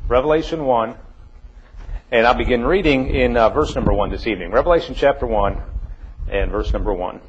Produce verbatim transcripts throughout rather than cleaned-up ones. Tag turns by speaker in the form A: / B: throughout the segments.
A: Revelation one, and I'll begin reading in uh, verse number one this evening. Revelation chapter one and verse number one.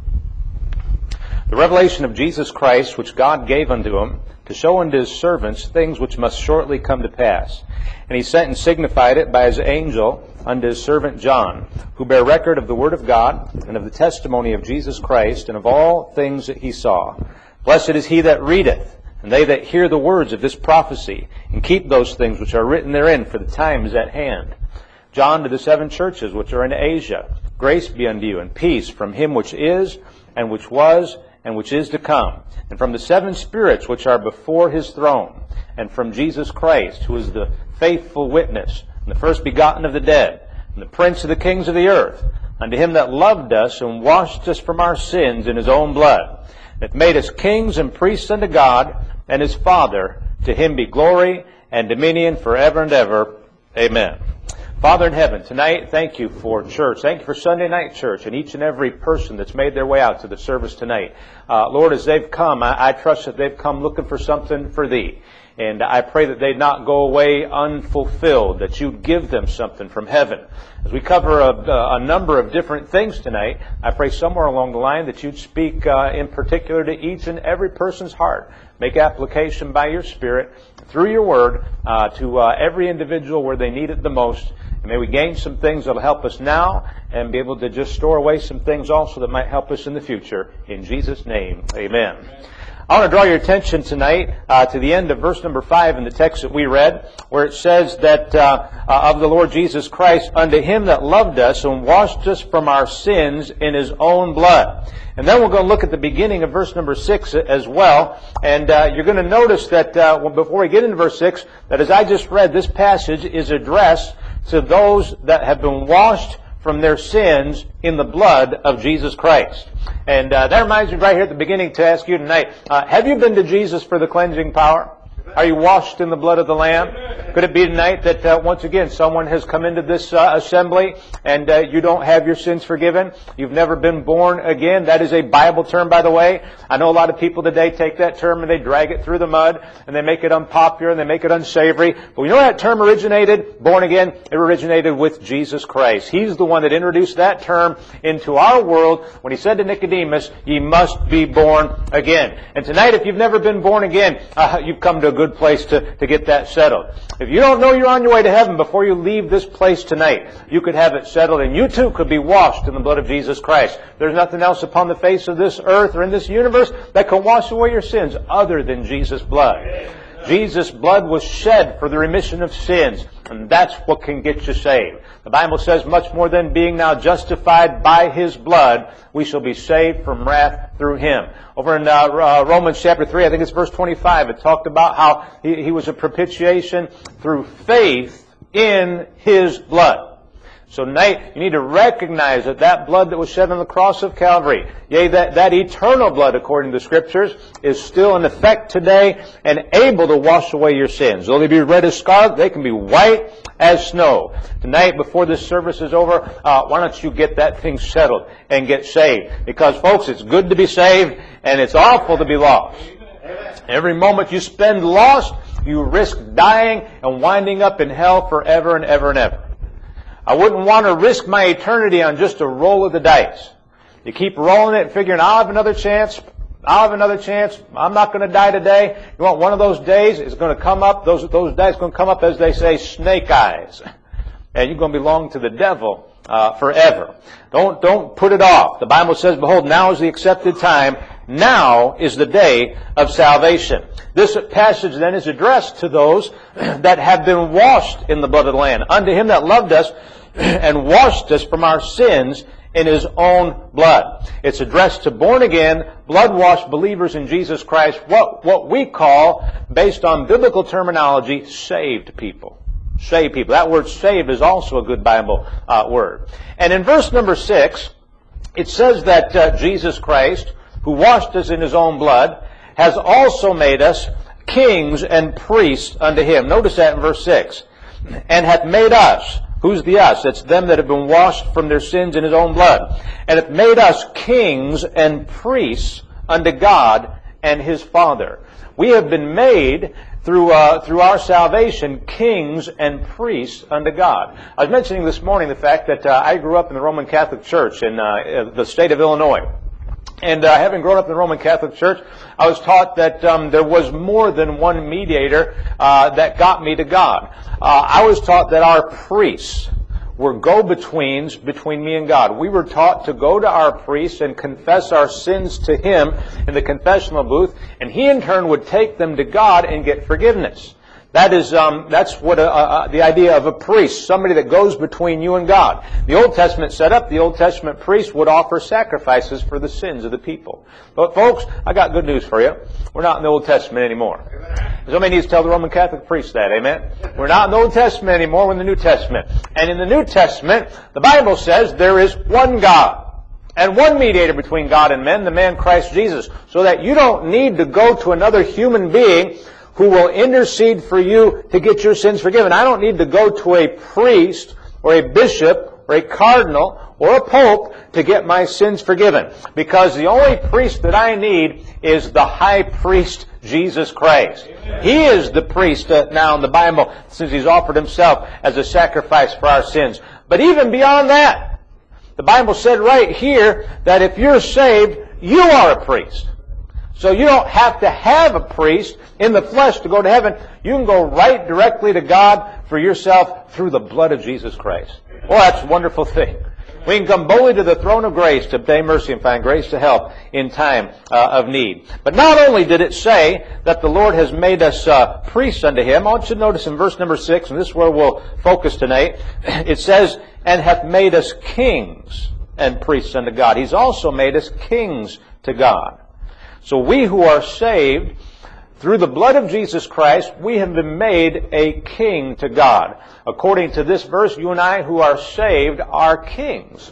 A: The revelation of Jesus Christ, which God gave unto him, to show unto his servants things which must shortly come to pass. And he sent and signified it by his angel unto his servant John, who bare record of the word of God, and of the testimony of Jesus Christ, and of all things that he saw. Blessed is he that readeth, and they that hear the words of this prophecy, and keep those things which are written therein, for the time is at hand. John to the seven churches which are in Asia, grace be unto you, and peace from him which is, and which was, and which is to come, and from the seven spirits which are before his throne, and from Jesus Christ, who is the faithful witness, and the first begotten of the dead, and the prince of the kings of the earth, unto him that loved us, and washed us from our sins in his own blood, that made us kings and priests unto God and his Father. To him be glory and dominion forever and ever. Amen. Father in heaven, tonight, thank you for church. Thank you for Sunday night church and each and every person that's made their way out to the service tonight. Uh, Lord, as they've come, I, I trust that they've come looking for something for Thee. And I pray that they'd not go away unfulfilled, that you'd give them something from heaven. As we cover a, a number of different things tonight, I pray somewhere along the line that you'd speak uh, in particular to each and every person's heart. Make application by your Spirit, through your Word, uh, to uh, every individual where they need it the most. And may we gain some things that will help us now, and be able to just store away some things also that might help us in the future. In Jesus' name, amen. Amen. I want to draw your attention tonight uh, to the end of verse number five in the text that we read, where it says that uh, uh, of the Lord Jesus Christ, unto him that loved us and washed us from our sins in his own blood. And then we're going to look at the beginning of verse number six as well. And uh, you're going to notice that uh, before we get into verse six, that as I just read, this passage is addressed to those that have been washed from their sins in the blood of Jesus Christ. And uh, that reminds me right here at the beginning to ask you tonight, uh, have you been to Jesus for the cleansing power? Are you washed in the blood of the Lamb? Could it be tonight that uh, once again someone has come into this uh, assembly and uh, you don't have your sins forgiven? You've never been born again. That is a Bible term, by the way. I know a lot of people today take that term and they drag it through the mud and they make it unpopular and they make it unsavory. But you know where that term originated? Born again? It originated with Jesus Christ. He's the one that introduced that term into our world when he said to Nicodemus, ye must be born again. And tonight, if you've never been born again, uh, you've come to a good place to, to get that settled. If you don't know you're on your way to heaven before you leave this place tonight, you could have it settled and you too could be washed in the blood of Jesus Christ. There's nothing else upon the face of this earth or in this universe that can wash away your sins other than Jesus' blood. Jesus' blood was shed for the remission of sins, and that's what can get you saved. The Bible says much more than being now justified by his blood, we shall be saved from wrath through him. Over in uh, uh, Romans chapter three, I think it's verse twenty-five, it talked about how he, he was a propitiation through faith in his blood. So tonight, you need to recognize that that blood that was shed on the cross of Calvary, yea, that, that eternal blood, according to the Scriptures, is still in effect today and able to wash away your sins. Though they be red as scarlet, they can be white as snow. Tonight, before this service is over, uh, why don't you get that thing settled and get saved? Because, folks, it's good to be saved, and it's awful to be lost. Every moment you spend lost, you risk dying and winding up in hell forever and ever and ever. I wouldn't want to risk my eternity on just a roll of the dice. You keep rolling it and figuring, I'll have another chance, I'll have another chance, I'm not going to die today. You want one of those days, it's going to come up, those, those days are going to come up, as they say, snake eyes. And you're going to belong to the devil uh, forever. Don't, don't put it off. The Bible says, behold, now is the accepted time. Now is the day of salvation. This passage then is addressed to those that have been washed in the blood of the Lamb. Unto him that loved us and washed us from our sins in his own blood. It's addressed to born-again, blood-washed believers in Jesus Christ, what, what we call, based on biblical terminology, saved people. Saved people. That word saved is also a good Bible uh, word. And in verse number six, it says that uh, Jesus Christ, who washed us in his own blood, has also made us kings and priests unto him. Notice that in verse six. And hath made us. Who's the us? It's them that have been washed from their sins in his own blood. And hath made us kings and priests unto God and his Father. We have been made through uh, through our salvation, kings and priests unto God. I was mentioning this morning the fact that uh, I grew up in the Roman Catholic Church in uh, the state of Illinois. And uh, having grown up in the Roman Catholic Church, I was taught that um, there was more than one mediator uh, that got me to God. Uh, I was taught that our priests were go-betweens between me and God. We were taught to go to our priest and confess our sins to him in the confessional booth, and he in turn would take them to God and get forgiveness. That is, um, that's what a, a, the idea of a priest, somebody that goes between you and God. The Old Testament set up, the Old Testament priest would offer sacrifices for the sins of the people. But folks, I got good news for you. We're not in the Old Testament anymore. Somebody needs to tell the Roman Catholic priest that, amen? We're not in the Old Testament anymore, we're in the New Testament. And in the New Testament, the Bible says there is one God and one mediator between God and men, the man Christ Jesus, so that you don't need to go to another human being who will intercede for you to get your sins forgiven. I don't need to go to a priest or a bishop or a cardinal or a pope to get my sins forgiven, because the only priest that I need is the high priest, Jesus Christ. Amen. He is the priest uh, now in the Bible, since he's offered himself as a sacrifice for our sins. But even beyond that, the Bible said right here that if you're saved, you are a priest. So you don't have to have a priest in the flesh to go to heaven. You can go right directly to God for yourself through the blood of Jesus Christ. Oh, that's a wonderful thing. We can come boldly to the throne of grace to obtain mercy and find grace to help in time uh, of need. But not only did it say that the Lord has made us uh, priests unto him, I want you to notice in verse number six, and this is where we'll focus tonight, it says, and hath made us kings and priests unto God. He's also made us kings to God. So we who are saved, through the blood of Jesus Christ, we have been made a king to God. According to this verse, you and I who are saved are kings.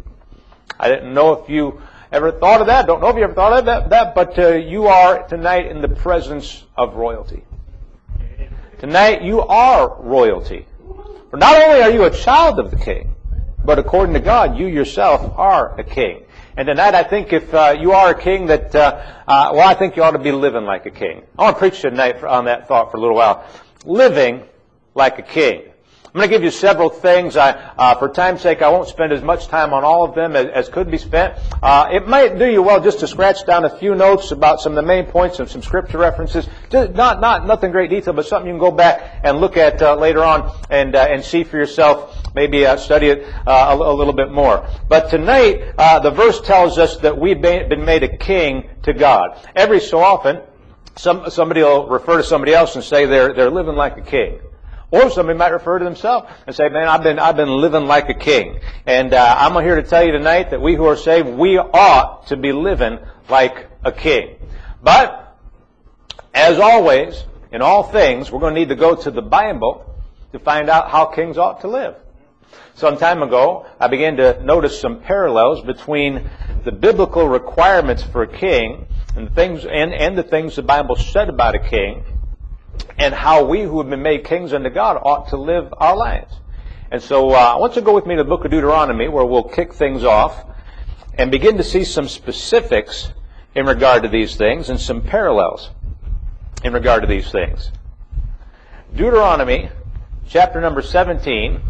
A: I didn't know if you ever thought of that. Don't know if you ever thought of that, that but uh, you are tonight in the presence of royalty. Tonight you are royalty. For not only are you a child of the king, but according to God, you yourself are a king. And tonight, I think if uh, you are a king, that uh, uh, well, I think you ought to be living like a king. I want to preach tonight on that thought for a little while. Living like a king. I'm going to give you several things. I, uh, for time's sake, I won't spend as much time on all of them as, as could be spent. Uh, it might do you well just to scratch down a few notes about some of the main points and some scripture references. Just not, not nothing great detail, but something you can go back and look at uh, later on and uh, and see for yourself. Maybe uh, study it uh, a, a little bit more. But tonight, uh, the verse tells us that we've been made a king to God. Every so often, some somebody will refer to somebody else and say they're they're living like a king. Or somebody might refer to themselves and say, man, I've been, I've been living like a king. And uh, I'm here to tell you tonight that we who are saved, we ought to be living like a king. But, as always, in all things, we're going to need to go to the Bible to find out how kings ought to live. Some time ago, I began to notice some parallels between the biblical requirements for a king and the things, and, and the things the Bible said about a king, and how we who have been made kings unto God ought to live our lives. And so uh, I want you to go with me to the book of Deuteronomy, where we'll kick things off and begin to see some specifics in regard to these things and some parallels in regard to these things. Deuteronomy, chapter number seventeen.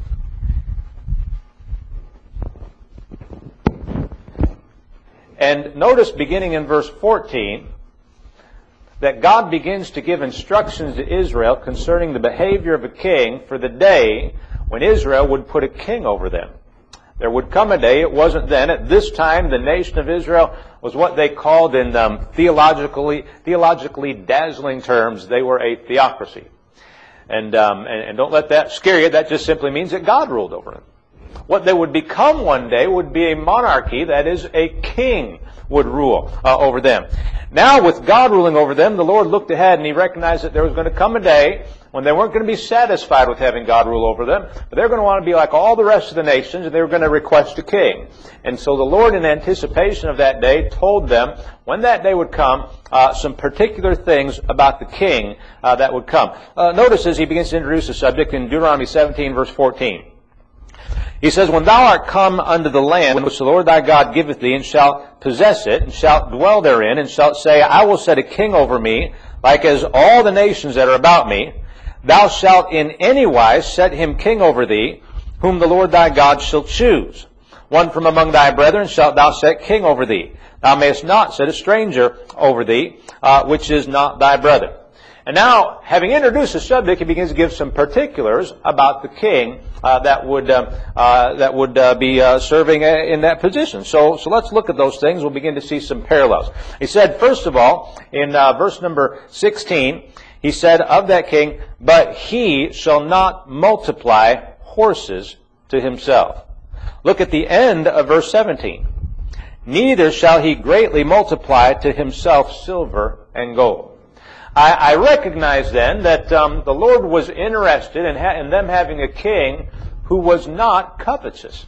A: And notice beginning in verse fourteen, that God begins to give instructions to Israel concerning the behavior of a king for the day when Israel would put a king over them. There would come a day, it wasn't then, at this time the nation of Israel was what they called in um, theologically theologically dazzling terms, they were a theocracy. And, um, and, and don't let that scare you, that just simply means that God ruled over them. What they would become one day would be a monarchy, that is, a king would rule uh, over them. Now, with God ruling over them, the Lord looked ahead and He recognized that there was going to come a day when they weren't going to be satisfied with having God rule over them, but they were going to want to be like all the rest of the nations, and they were going to request a king. And so the Lord, in anticipation of that day, told them when that day would come, uh, some particular things about the king uh, that would come. Uh, notice as He begins to introduce the subject in Deuteronomy seventeen, verse fourteen. He says, when thou art come unto the land which the Lord thy God giveth thee, and shalt possess it, and shalt dwell therein, and shalt say, I will set a king over me, like as all the nations that are about me. Thou shalt in any wise set him king over thee, whom the Lord thy God shall choose. One from among thy brethren shalt thou set king over thee. Thou mayest not set a stranger over thee, uh, which is not thy brother. And now, having introduced the subject, he begins to give some particulars about the king uh, that would uh, uh, that would uh, be uh, serving in that position. So, so let's look at those things. We'll begin to see some parallels. He said, first of all, in uh, verse number sixteen, he said of that king, "But he shall not multiply horses to himself." Look at the end of verse seventeen. "Neither shall he greatly multiply to himself silver and gold." I, I recognize then that um, the Lord was interested in, ha- in them having a king who was not covetous.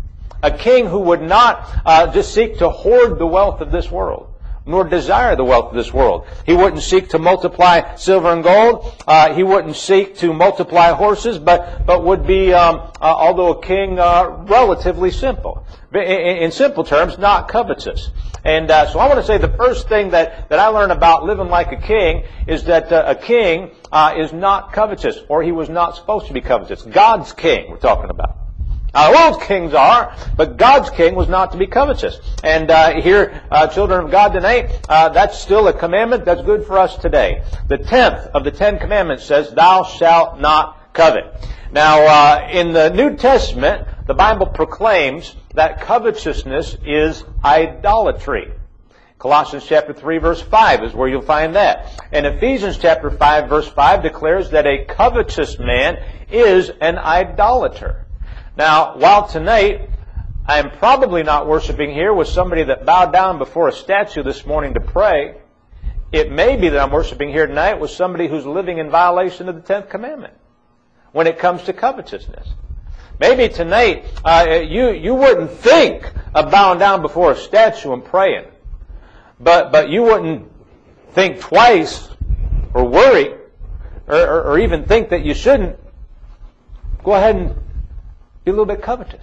A: A king who would not uh, just seek to hoard the wealth of this world, nor desire the wealth of this world. He wouldn't seek to multiply silver and gold. Uh, he wouldn't seek to multiply horses, but, but would be, um, uh, although a king, uh, relatively simple. In, in simple terms, not covetous. And uh, so I want to say the first thing that, that I learned about living like a king is that uh, a king uh, is not covetous, or he was not supposed to be covetous. God's king we're talking about. Now, the world's kings are, but God's king was not to be covetous. And uh, here, uh, children of God tonight, uh, that's still a commandment that's good for us today. The tenth of the Ten Commandments says, "Thou shalt not covet." Now, uh, in the New Testament, the Bible proclaims that covetousness is idolatry. Colossians chapter three verse five is where you'll find that. And Ephesians chapter five verse five declares that a covetous man is an idolater. Now, while tonight I am probably not worshiping here with somebody that bowed down before a statue this morning to pray, it may be that I'm worshiping here tonight with somebody who's living in violation of the tenth commandment when it comes to covetousness. Maybe tonight uh, you you wouldn't think of bowing down before a statue and praying, but but you wouldn't think twice or worry or, or, or even think that you shouldn't go ahead and be a little bit covetous,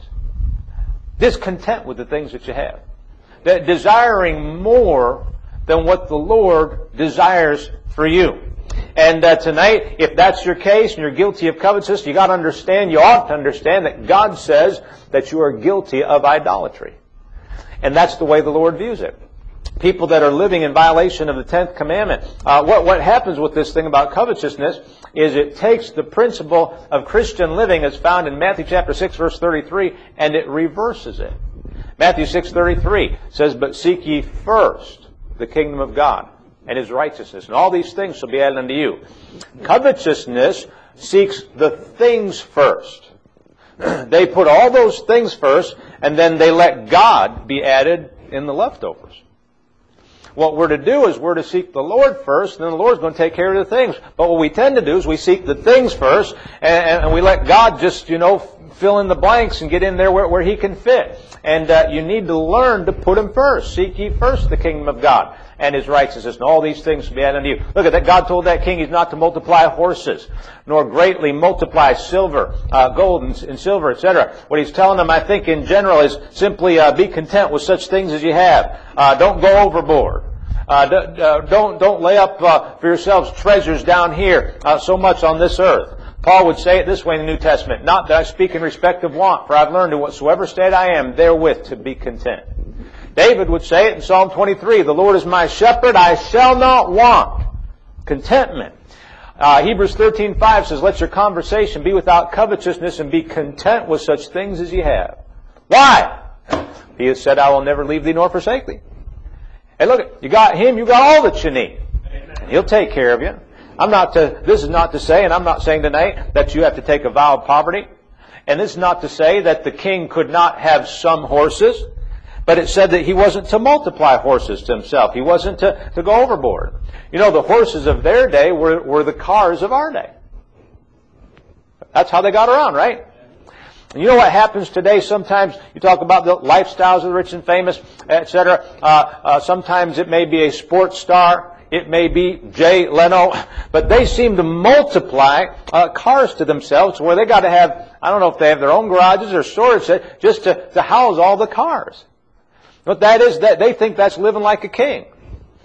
A: discontent with the things that you have, that desiring more than what the Lord desires for you. And uh, tonight, if that's your case and you're guilty of covetousness, you got to understand, you ought to understand that God says that you are guilty of idolatry. And that's the way the Lord views it. People that are living in violation of the tenth commandment. Uh, what, what happens with this thing about covetousness is it takes the principle of Christian living as found in Matthew chapter six verse thirty-three and it reverses it. Matthew six thirty-three says, "But seek ye first the kingdom of God and His righteousness, and all these things shall be added unto you." Covetousness seeks the things first. They put all those things first, and then they let God be added in the leftovers. What we're to do is we're to seek the Lord first, and then the Lord's going to take care of the things. But what we tend to do is we seek the things first, and, and we let God just, you know, fill in the blanks and get in there where, where He can fit. And uh, you need to learn to put Him first. Seek ye first the kingdom of God and His righteousness, and all these things will be added unto you. Look at that. God told that king he's not to multiply horses, nor greatly multiply silver, uh, gold and, and silver, et cetera. What He's telling them, I think, in general, is simply uh, be content with such things as you have. Uh, don't go overboard. Uh, d- uh, don't don't lay up uh, for yourselves treasures down here, uh, so much on this earth. Paul would say it this way in the New Testament: "Not that I speak in respect of want, for I've learned in whatsoever state I am therewith to be content." David would say it in Psalm twenty-three: "The Lord is my shepherd, I shall not want." Contentment. Uh, Hebrews thirteen five says, "Let your conversation be without covetousness, and be content with such things as ye have." Why? He has said, "I will never leave thee nor forsake thee." Hey, look, you got Him, you got all that you need. And He'll take care of you. I'm not to, this is not to say, and I'm not saying tonight, that you have to take a vow of poverty. And this is not to say that the king could not have some horses. But it said that he wasn't to multiply horses to himself. He wasn't to, to go overboard. You know, the horses of their day were, were the cars of our day. That's how they got around, right? And you know what happens today? Sometimes you talk about the lifestyles of the rich and famous, et cetera. Uh, uh, sometimes it may be a sports star. It may be Jay Leno. But they seem to multiply uh, cars to themselves where they got to have, I don't know if they have their own garages or storage just to, to house all the cars. What that is, that they think that's living like a king.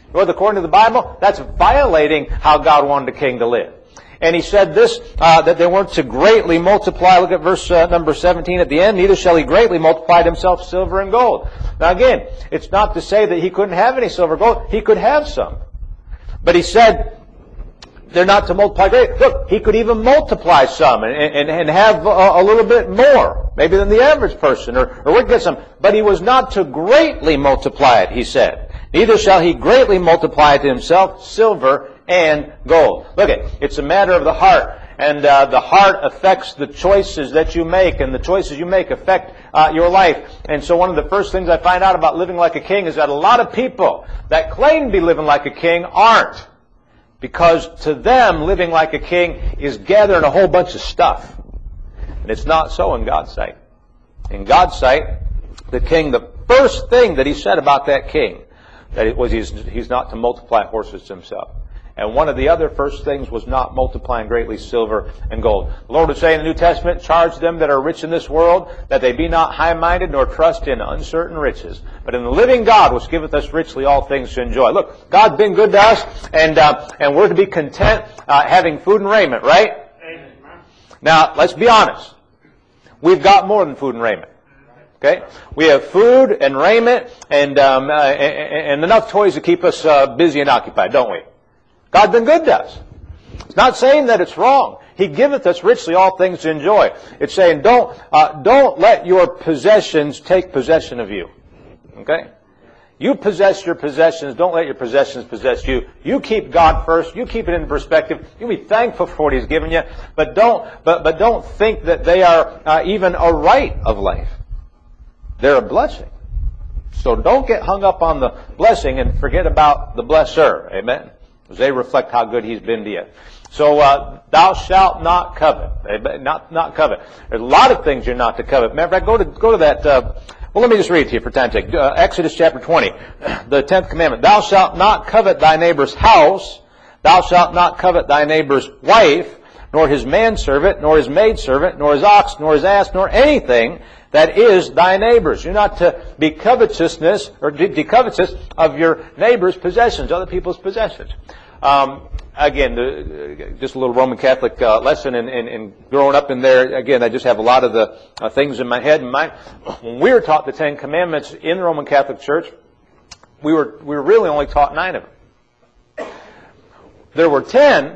A: Well, according to the Bible, that's violating how God wanted a king to live. And he said this, uh, that they weren't to greatly multiply. Look at verse uh, number seventeen at the end. Neither shall he greatly multiply to himself silver and gold. Now again, it's not to say that he couldn't have any silver and gold. He could have some. But he said they're not to multiply greatly. Look, he could even multiply some and, and, and have a, a little bit more, maybe than the average person, or, or would get some. But he was not to greatly multiply it, he said. Neither shall he greatly multiply to himself silver and gold. Look, it's a matter of the heart. And uh, the heart affects the choices that you make, and the choices you make affect uh, your life. And so one of the first things I find out about living like a king is that a lot of people that claim to be living like a king aren't. Because to them, living like a king is gathering a whole bunch of stuff. And it's not so in God's sight. In God's sight, the king, the first thing that he said about that king, that it was he's, he's not to multiply horses to himself. And one of the other first things was not multiplying greatly silver and gold. The Lord would say in the New Testament, charge them that are rich in this world, that they be not high-minded, nor trust in uncertain riches. But in the living God, which giveth us richly all things to enjoy. Look, God's been good to us, and uh, and we're to be content uh, having food and raiment, right? Amen. Now, let's be honest. We've got more than food and raiment. Okay? We have food and raiment and, um, uh, and, and enough toys to keep us uh, busy and occupied, don't we? God's been good to us. It's not saying that it's wrong. He giveth us richly all things to enjoy. It's saying don't uh, don't let your possessions take possession of you. Okay? You possess your possessions. Don't let your possessions possess you. You keep God first. You keep it in perspective. You be thankful for what He's given you, but don't but but don't think that they are uh, even a right of life. They're a blessing. So don't get hung up on the blessing and forget about the blesser. Amen. Because they reflect how good He's been to you. So, uh, thou shalt not covet. Not, not covet. There's a lot of things you're not to covet. Matter of fact, go to, go to that, uh, well, let me just read it to you for time's sake. Uh, Exodus chapter twenty, the tenth commandment. Thou shalt not covet thy neighbor's house. Thou shalt not covet thy neighbor's wife, nor his manservant, nor his maidservant, nor his ox, nor his ass, nor anything that is thy neighbor's. You're not to be covetousness, or be covetous of your neighbor's possessions, other people's possessions. Um, again, the, just a little Roman Catholic uh, lesson in, in, in growing up in there. Again, I just have a lot of the uh, things in my head and mind. When we were taught the Ten Commandments in the Roman Catholic Church, we were we were really only taught nine of them. There were ten,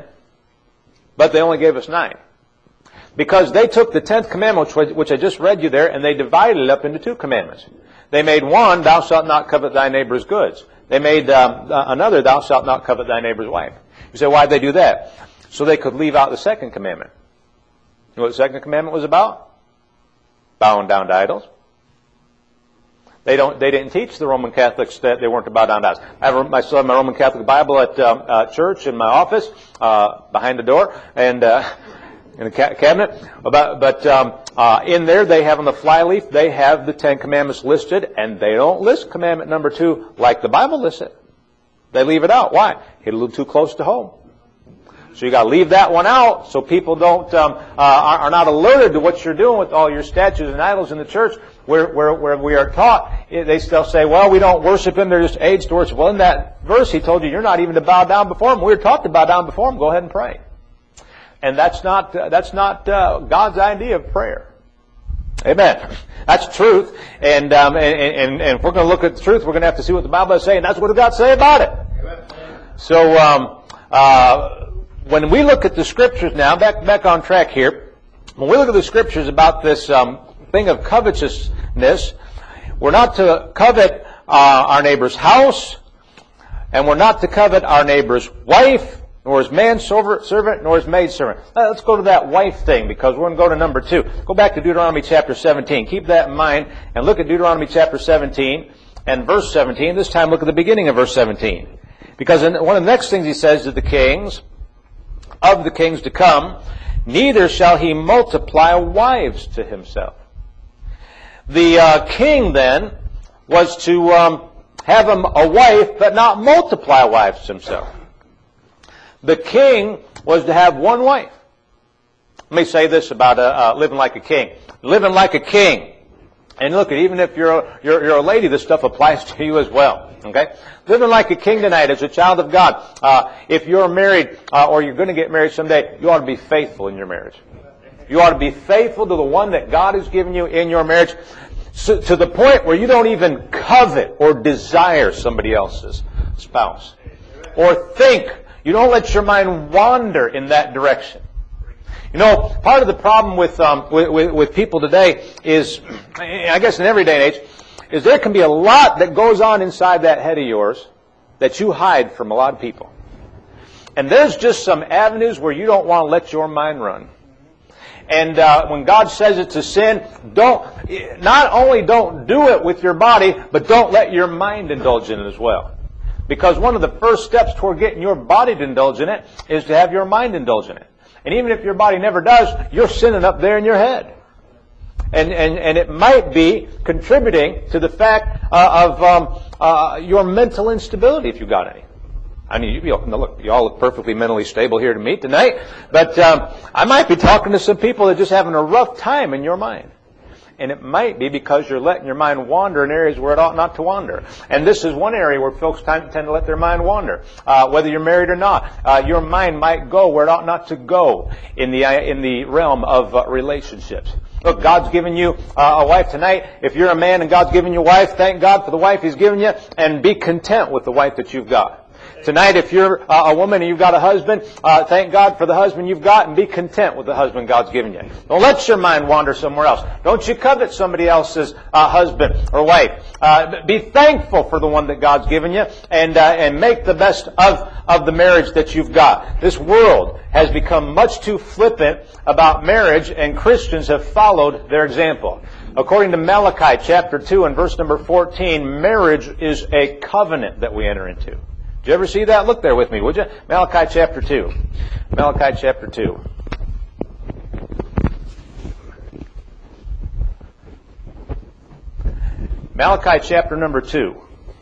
A: but they only gave us nine. Because they took the tenth commandment, which, which I just read you there, and they divided it up into two commandments. They made one, thou shalt not covet thy neighbor's goods. They made um, uh, another, thou shalt not covet thy neighbor's wife. You say, why'd they do that? So they could leave out the second commandment. You know what the second commandment was about? Bowing down to idols. They don't. They didn't teach the Roman Catholics that they weren't to bow down to idols. I have my, still have my Roman Catholic Bible at um, uh, church in my office, uh, behind the door, and uh, in a ca- cabinet. But, but um, uh, in there, they have on the flyleaf, they have the Ten Commandments listed, and they don't list commandment number two like the Bible lists it. They leave it out. Why? Hit a little too close to home. So you got to leave that one out so people don't um, uh, are, are not alerted to what you're doing with all your statues and idols in the church. Where where, where we are taught, they still say, "Well, we don't worship Him; they're just aids to worship." Well, in that verse, He told you you're not even to bow down before Him. We were taught to bow down before Him. Go ahead and pray. And that's not uh, that's not uh, God's idea of prayer. Amen. That's truth. And, um, and and and if we're going to look at the truth, we're going to have to see what the Bible is saying. That's what God say about it. Amen. So um, uh, when we look at the Scriptures now, back back on track here, when we look at the Scriptures about this um, thing of covetousness, we're not to covet uh, our neighbor's house, and we're not to covet our neighbor's wife, nor his manservant, nor his maidservant. Let's go to that wife thing, because we're going to go to number two. Go back to Deuteronomy chapter seventeen. Keep that in mind, and look at Deuteronomy chapter seventeen and verse seventeen. This time look at the beginning of verse seventeen. Because in one of the next things he says to the kings, of the kings to come, neither shall he multiply wives to himself. The uh, king then was to um, have him a wife, but not multiply wives to himself. The king was to have one wife. Let me say this about uh, uh, living like a king. Living like a king And look, even if you're a, you're, you're a lady, this stuff applies to you as well. Okay? Living like a king tonight as a child of God. Uh, if you're married, uh, or you're going to get married someday, you ought to be faithful in your marriage. You ought to be faithful to the one that God has given you in your marriage, so, to the point where you don't even covet or desire somebody else's spouse. Or think. You don't let your mind wander in that direction. You know, part of the problem with, um, with, with, with people today is, I guess in every day and age, is there can be a lot that goes on inside that head of yours that you hide from a lot of people. And there's just some avenues where you don't want to let your mind run. And uh, when God says it's a sin, don't, not only don't do it with your body, but don't let your mind indulge in it as well. Because one of the first steps toward getting your body to indulge in it is to have your mind indulge in it. And even if your body never does, you're sinning up there in your head. And and, and it might be contributing to the fact uh, of um, uh, your mental instability, if you've got any. I mean, you, you, look, you all look perfectly mentally stable here to meet tonight. But um, I might be talking to some people that are just having a rough time in your mind. And it might be because you're letting your mind wander in areas where it ought not to wander. And this is one area where folks tend to let their mind wander. Uh, whether you're married or not, uh, your mind might go where it ought not to go in the uh, in the realm of uh, relationships. Look, God's given you uh, a wife tonight. If you're a man and God's given you a wife, thank God for the wife He's given you, and be content with the wife that you've got. Tonight, if you're uh, a woman and you've got a husband, uh, thank God for the husband you've got, and be content with the husband God's given you. Don't let your mind wander somewhere else. Don't you covet somebody else's uh, husband or wife. Uh, be thankful for the one that God's given you, and uh, and make the best of, of the marriage that you've got. This world has become much too flippant about marriage, and Christians have followed their example. According to Malachi chapter two and verse number fourteen, marriage is a covenant that we enter into. Did you ever see that? Look there with me, would you? Malachi chapter two. Malachi chapter two. Malachi chapter number two.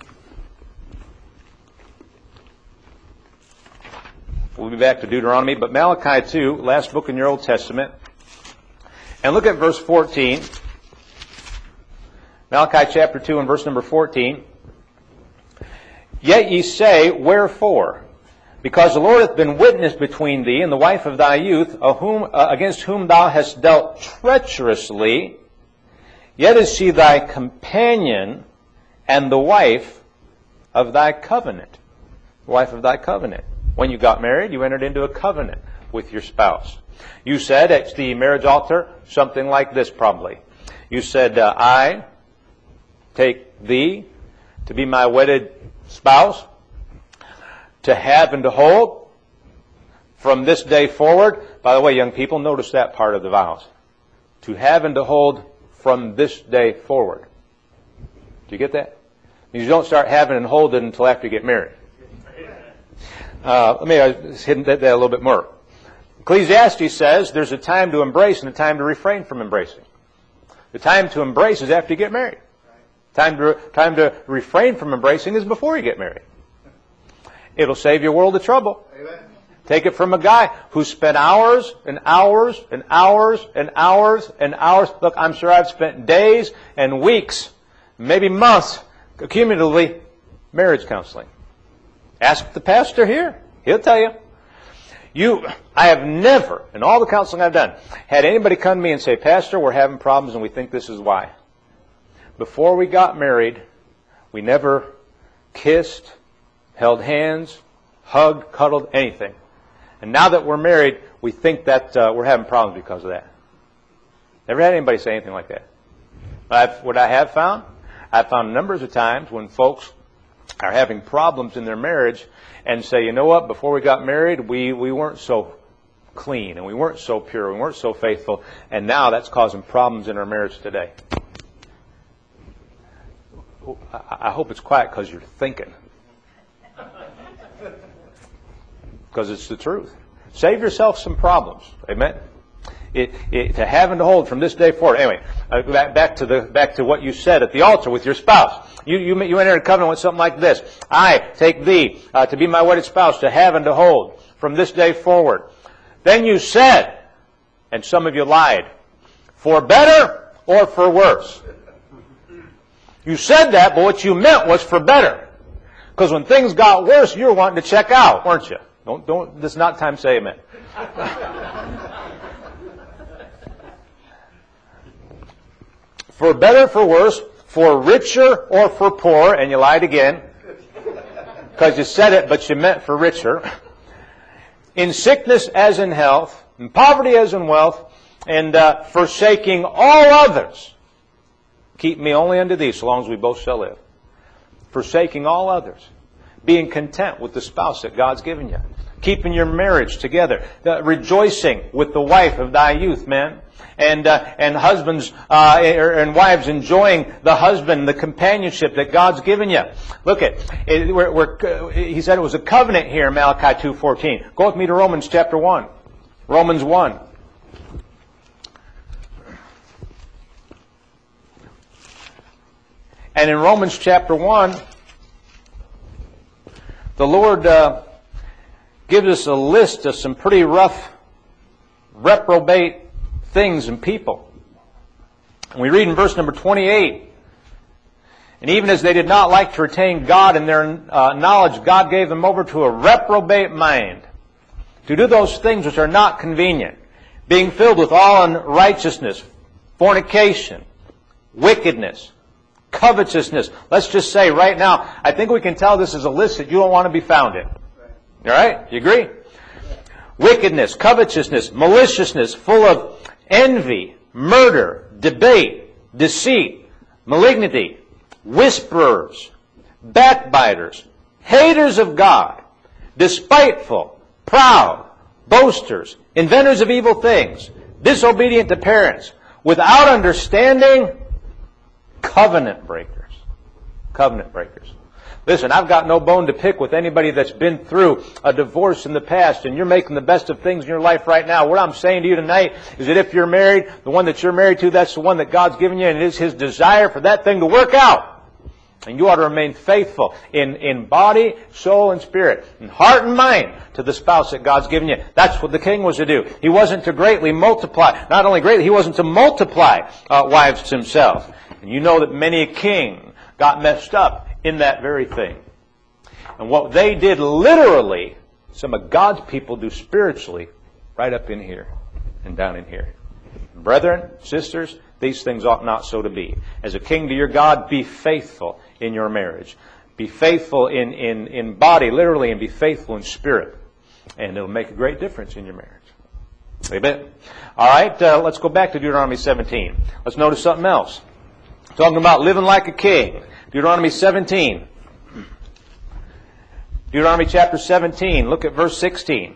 A: We'll be back to Deuteronomy, but Malachi two, last book in your Old Testament. And look at verse fourteen. Malachi chapter two and verse number fourteen. Yet ye say, wherefore? Because the Lord hath been witness between thee and the wife of thy youth, of whom, uh, against whom thou hast dealt treacherously, yet is she thy companion and the wife of thy covenant. The wife of thy covenant. When you got married, you entered into a covenant with your spouse. You said at the marriage altar something like this probably. You said, uh, I take thee to be my wedded spouse, to have and to hold from this day forward. By the way, young people, notice that part of the vows. To have and to hold from this day forward. Do you get that? You don't start having and holding until after you get married. Uh, let me uh, hit that, that a little bit more. Ecclesiastes says there's a time to embrace and a time to refrain from embracing. The time to embrace is after you get married. Time to, time to refrain from embracing is before you get married. It'll save you a world of trouble. Amen. Take it from a guy who spent hours and hours and hours and hours and hours. Look, I'm sure I've spent days and weeks, maybe months, cumulatively, marriage counseling. Ask the pastor here. He'll tell you. You, I have never, in all the counseling I've done, had anybody come to me and say, Pastor, we're having problems and we think this is why. Before we got married, we never kissed, held hands, hugged, cuddled, anything. And now that we're married, we think that uh, we're having problems because of that. Never had anybody say anything like that. I've, what I have found, I've found numbers of times when folks are having problems in their marriage and say, you know what, before we got married, we, we weren't so clean and we weren't so pure, we weren't so faithful, and now that's causing problems in our marriage today. I hope it's quiet because you're thinking. Because it's the truth. Save yourself some problems. Amen? It, it, to have and to hold from this day forward. Anyway, uh, back, back to the back to what you said at the altar with your spouse. You you, you entered a covenant with something like this. I take thee uh, to be my wedded spouse, to have and to hold from this day forward. Then you said, and some of you lied, for better or for worse. You said that, but what you meant was for better. Because when things got worse, you were wanting to check out, weren't you? Don't, don't, this is not time to say amen. For better, for worse, for richer or for poor, and you lied again, because you said it, but you meant for richer. In sickness as in health, in poverty as in wealth, and uh, forsaking all others. Keep me only unto thee, so long as we both shall live. Forsaking all others. Being content with the spouse that God's given you. Keeping your marriage together. Uh, rejoicing with the wife of thy youth, man. And uh, and husbands uh, and wives enjoying the husband, the companionship that God's given you. Look at it. We're, we're, he said it was a covenant here in Malachi two fourteen. Go with me to Romans chapter one. Romans one. And in Romans chapter one, the Lord uh, gives us a list of some pretty rough, reprobate things and people. And we read in verse number twenty-eight, and even as they did not like to retain God in their uh, knowledge, God gave them over to a reprobate mind, to do those things which are not convenient, being filled with all unrighteousness, fornication, wickedness, covetousness. Let's just say right now, I think we can tell this is a list that you don't want to be found in. All right? You agree? Wickedness, covetousness, maliciousness, full of envy, murder, debate, deceit, malignity, whisperers, backbiters, haters of God, despiteful, proud, boasters, inventors of evil things, disobedient to parents, without understanding, covenant breakers. Covenant breakers. Listen, I've got no bone to pick with anybody that's been through a divorce in the past, and you're making the best of things in your life right now. What I'm saying to you tonight is that if you're married, the one that you're married to, that's the one that God's given you, and it is His desire for that thing to work out. And you ought to remain faithful in, in body, soul, and spirit, in heart and mind to the spouse that God's given you. That's what the king was to do. He wasn't to greatly multiply. Not only greatly, he wasn't to multiply uh, wives himself. And you know that many a king got messed up in that very thing. And what they did literally, some of God's people do spiritually, right up in here and down in here. Brethren, sisters, these things ought not so to be. As a king to your God, be faithful in your marriage. Be faithful in, in, in body, literally, and be faithful in spirit. And it'll make a great difference in your marriage. Amen. All right, uh, let's go back to Deuteronomy seventeen. Let's notice something else. Talking about living like a king. Deuteronomy seventeen. Deuteronomy chapter seventeen. Look at verse sixteen.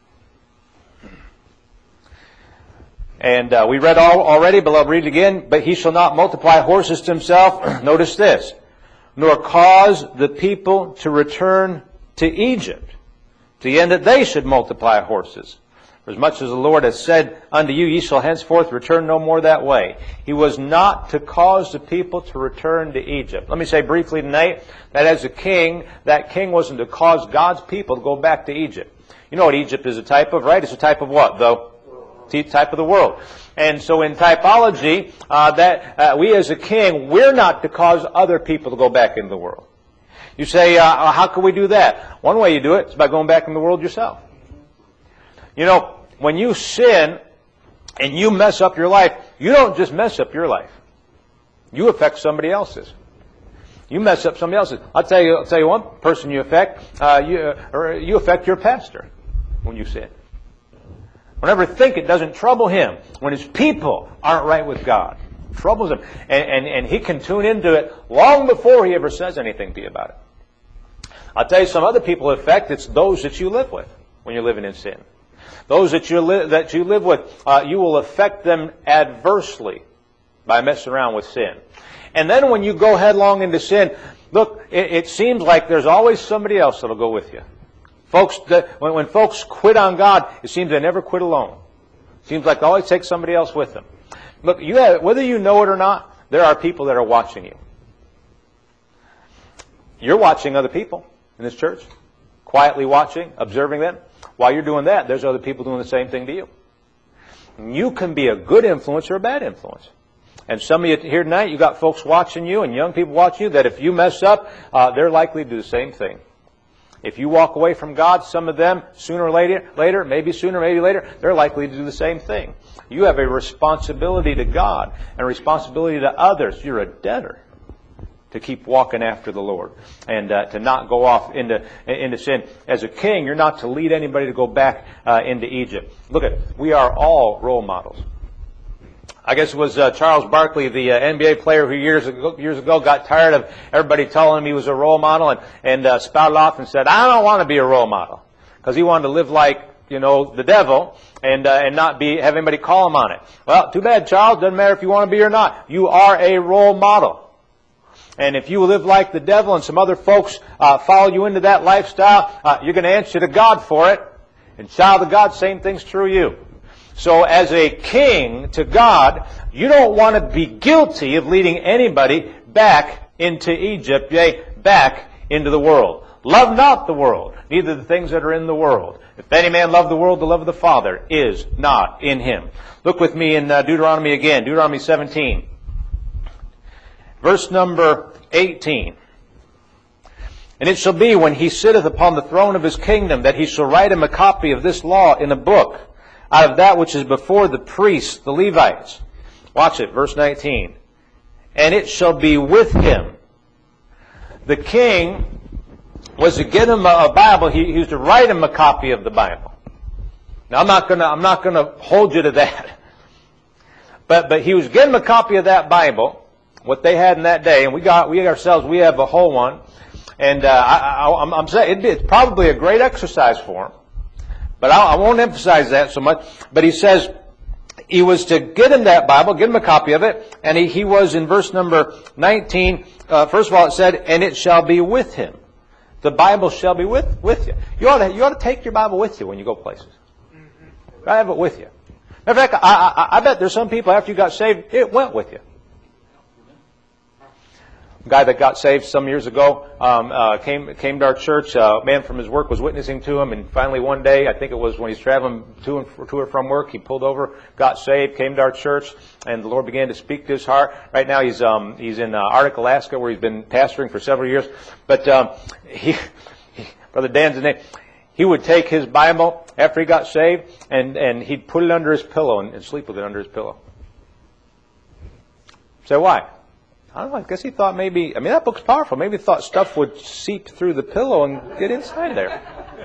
A: And uh, we read all already, but I'll read it again. But he shall not multiply horses to himself. Notice this. Nor cause the people to return to Egypt, to the end that they should multiply horses. For as much as the Lord has said unto you, ye shall henceforth return no more that way. He was not to cause the people to return to Egypt. Let me say briefly tonight that as a king, that king wasn't to cause God's people to go back to Egypt. You know what Egypt is a type of, right? It's a type of what, though? Type of the world. And so in typology, uh, that uh, we as a king, we're not to cause other people to go back into the world. You say, uh, how can we do that? One way you do it is by going back in the world yourself. You know, when you sin and you mess up your life, you don't just mess up your life. You affect somebody else's. You mess up somebody else's. I'll tell you, I'll tell you one person you affect. Uh, you, uh, or you affect your pastor when you sin. Don't ever think it doesn't trouble him when his people aren't right with God. It troubles him. And, and, and he can tune into it long before he ever says anything to you about it. I'll tell you some other people affect. It's those that you live with when you're living in sin. Those that you, li- that you live with, uh, you will affect them adversely by messing around with sin. And then when you go headlong into sin, look, it, it seems like there's always somebody else that'll go with you. Folks, that, when, when folks quit on God, it seems they never quit alone. It seems like they always take somebody else with them. Look, you have, whether you know it or not, there are people that are watching you. You're watching other people in this church, quietly watching, observing them. While you're doing that, there's other people doing the same thing to you. You can be a good influence or a bad influence. And some of you here tonight, you got folks watching you and young people watching you that if you mess up, uh, they're likely to do the same thing. If you walk away from God, some of them, sooner or later, later, maybe sooner, maybe later, they're likely to do the same thing. You have a responsibility to God and a responsibility to others. You're a debtor to keep walking after the Lord and uh, to not go off into into sin. As a king, you're not to lead anybody to go back uh, into Egypt. Look at, we are all role models. I guess it was uh, Charles Barkley, the uh, N B A player who years ago, years ago got tired of everybody telling him he was a role model and, and uh, spouted off and said, I don't want to be a role model. Because he wanted to live like, you know, the devil and uh, and not be have anybody call him on it. Well, too bad, Charles. Doesn't matter if you want to be or not. You are a role model. And if you live like the devil and some other folks uh, follow you into that lifestyle, uh, you're going to answer to God for it. And child of God, same thing's true of you. So as a king to God, you don't want to be guilty of leading anybody back into Egypt, yea, back into the world. Love not the world, neither the things that are in the world. If any man love the world, the love of the Father is not in him. Look with me in uh, Deuteronomy again, Deuteronomy seventeen. Verse number eighteen. And it shall be when he sitteth upon the throne of his kingdom that he shall write him a copy of this law in a book out of that which is before the priests, the Levites. Watch it, verse nineteen. And it shall be with him. The king was to get him a Bible. He, he was to write him a copy of the Bible. Now I'm not gonna I'm not gonna hold you to that. But but he was getting him a copy of that Bible, what they had in that day, and we got we ourselves we have a whole one. And uh, I, I, I'm, I'm saying it'd be, it's probably a great exercise for him. But I, I won't emphasize that so much. But he says he was to get him that Bible, get him a copy of it, and he, he was in verse number nineteen. Uh, first of all, it said, "And it shall be with him." The Bible shall be with with you. You ought to you ought to take your Bible with you when you go places. I have it with you. Matter of fact, I, I, I bet there's some people after you got saved, it went with you. A guy that got saved some years ago um, uh, came came to our church. Uh, a man from his work was witnessing to him, and finally one day, I think it was when he's traveling to and to or from work, he pulled over, got saved, came to our church, and the Lord began to speak to his heart. Right now, he's um, he's in uh, Arctic, Alaska, where he's been pastoring for several years. But um, he, he, Brother Dan's name, he would take his Bible after he got saved, and and he'd put it under his pillow and, and sleep with it under his pillow. So why? I don't know, I guess he thought maybe, I mean, that book's powerful. Maybe he thought stuff would seep through the pillow and get inside there.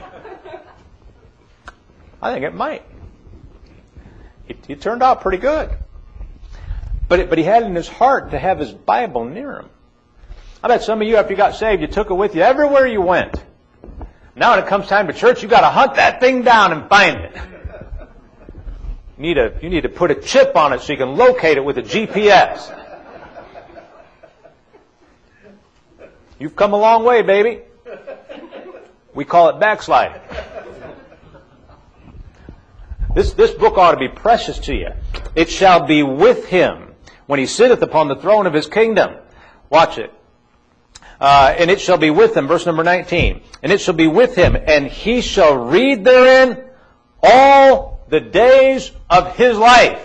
A: I think it might. It, it turned out pretty good. But it, but he had it in his heart to have his Bible near him. I bet some of you, after you got saved, you took it with you everywhere you went. Now when it comes time to church, you got to hunt that thing down and find it. You need, a, you need to put a chip on it so you can locate it with a G P S. You've come a long way, baby. We call it backsliding. This, this book ought to be precious to you. It shall be with him when he sitteth upon the throne of his kingdom. Watch it. Uh, and it shall be with him, verse number nineteen. And it shall be with him, and he shall read therein all the days of his life.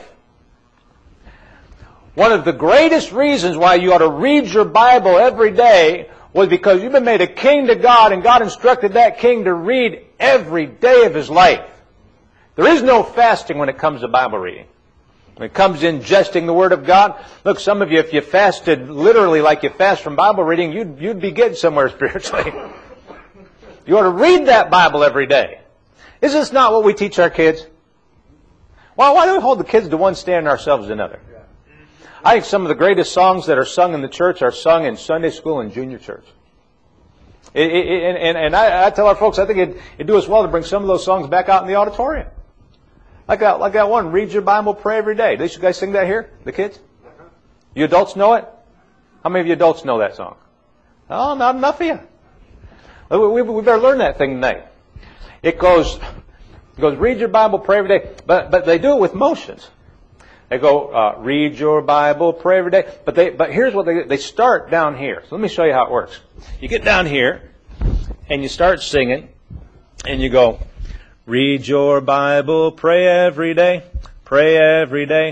A: One of the greatest reasons why you ought to read your Bible every day was because you've been made a king to God, and God instructed that king to read every day of his life. There is no fasting when it comes to Bible reading. When it comes to ingesting the Word of God, look, some of you, if you fasted literally like you fast from Bible reading, you'd, you'd be getting somewhere spiritually. You ought to read that Bible every day. Is this not what we teach our kids? Why, why do we hold the kids to one standard and ourselves to another? I think some of the greatest songs that are sung in the church are sung in Sunday school and junior church. It, it, and and, and I, I tell our folks, I think it'd, it'd do us well to bring some of those songs back out in the auditorium. Like that, like that one, read your Bible, pray every day. Did you guys sing that here, the kids? You adults know it? How many of you adults know that song? Oh, not enough of you. We, we, we better learn that thing tonight. It goes, it goes, read your Bible, pray every day. But but they do it with motions. They go, uh, read your Bible, pray every day. But they, but here's what they do. They start down here. So let me show you how it works. You get down here, and you start singing, and you go, read your Bible, pray every day, pray every day,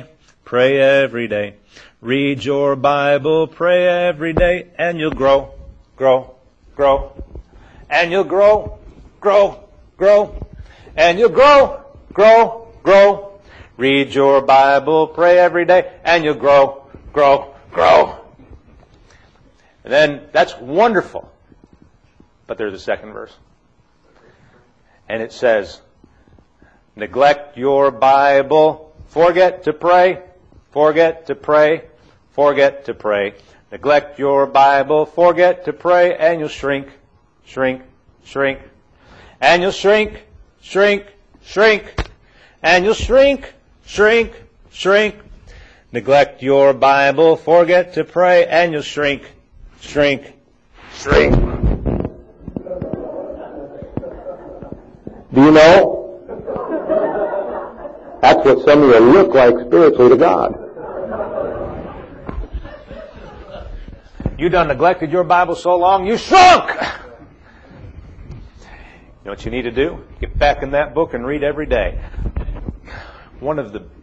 A: Pray every day. Read your Bible, pray every day, and you'll grow, grow, grow. And you'll grow, grow, grow. And you'll grow, grow, grow. Read your Bible, pray every day, and you'll grow, grow, grow. And then, that's wonderful. But there's a second verse. And it says, neglect your Bible, forget to pray, forget to pray, forget to pray. Neglect your Bible, forget to pray, and you'll shrink, shrink, shrink. And you'll shrink, shrink, shrink. And you'll shrink, shrink, shrink. Neglect your Bible, forget to pray, and you'll shrink, shrink, shrink.
B: Do you know? That's what some of you look like spiritually to God.
A: You done neglected your Bible so long, you shrunk! You know what you need to do? Get back in that book and read every day. One of the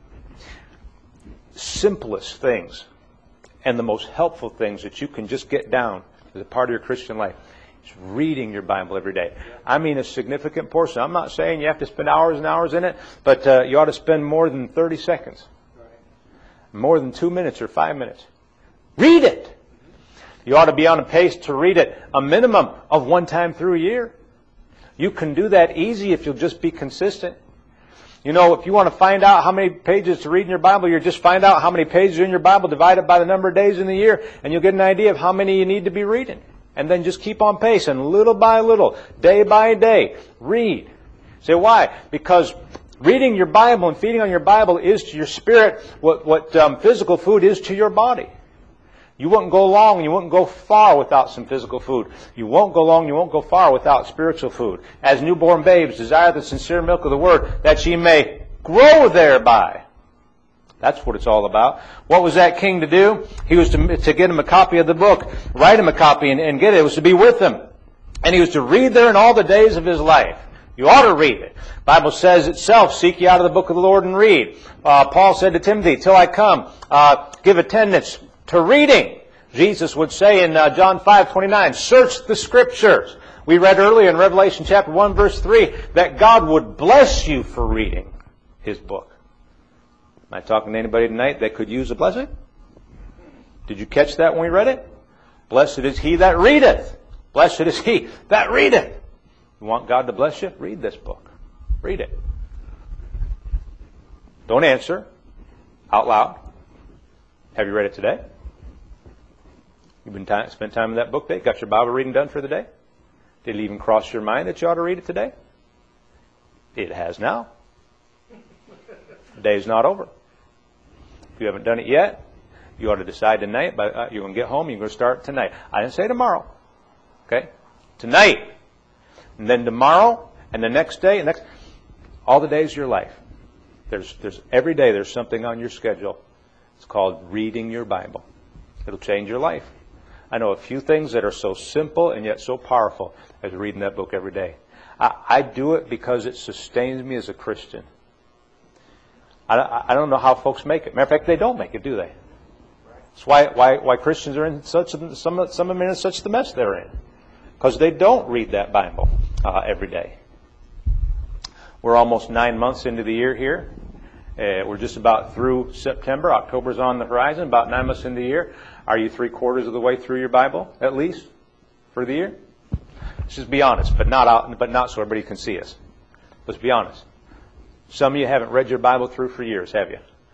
A: simplest things and the most helpful things that you can just get down as a part of your Christian life is reading your Bible every day. I mean a significant portion. I'm not saying you have to spend hours and hours in it, but uh, you ought to spend more than thirty seconds. More than two minutes or five minutes. Read it! You ought to be on a pace to read it a minimum of one time through a year. You can do that easy if you'll just be consistent. You know, if you want to find out how many pages to read in your Bible, you just find out how many pages are in your Bible, divide it by the number of days in the year, and you'll get an idea of how many you need to be reading. And then just keep on pace, and little by little, day by day, read. Say, why? Because reading your Bible and feeding on your Bible is to your spirit what, what um, physical food is to your body. You won't go long and you won't go far without some physical food. You won't go long, you won't go far without spiritual food. As newborn babes, desire the sincere milk of the Word, that ye may grow thereby. That's what it's all about. What was that king to do? He was to, to get him a copy of the book, write him a copy and, and get it. It was to be with him. And he was to read there in all the days of his life. You ought to read it. The Bible says itself, seek ye out of the book of the Lord and read. Uh, Paul said to Timothy, till I come, uh, give attendance to reading. Jesus would say in uh, John five twenty-nine, search the Scriptures. We read earlier in Revelation chapter one verse three that God would bless you for reading His book. Am I talking to anybody tonight that could use a blessing? Did you catch that when we read it? Blessed is he that readeth. Blessed is he that readeth. You want God to bless you? Read this book. Read it. Don't answer out loud. Have you read it today? You've been time, spent time in that book day? Got your Bible reading done for the day? Did it even cross your mind that you ought to read it today? It has now. The day's not over. If you haven't done it yet, you ought to decide tonight. But uh, you're going to get home, you're going to start tonight. I didn't say tomorrow. Okay? Tonight. And then tomorrow, and the next day, and next, all the days of your life. There's, there's every day there's something on your schedule. It's called reading your Bible. It'll change your life. I know a few things that are so simple and yet so powerful as reading that book every day. I, I do it because it sustains me as a Christian. I, I don't know how folks make it. Matter of fact, they don't make it, do they? That's why why why Christians are in such some some of them are in such the mess they're in, because they don't read that Bible uh, every day. We're almost nine months into the year here. Uh, we're just about through September. October's on the horizon. About nine months into the year. Are you three quarters of the way through your Bible at least for the year? Let's just be honest, but not out, but not so everybody can see us. Let's be honest. Some of you haven't read your Bible through for years, have you?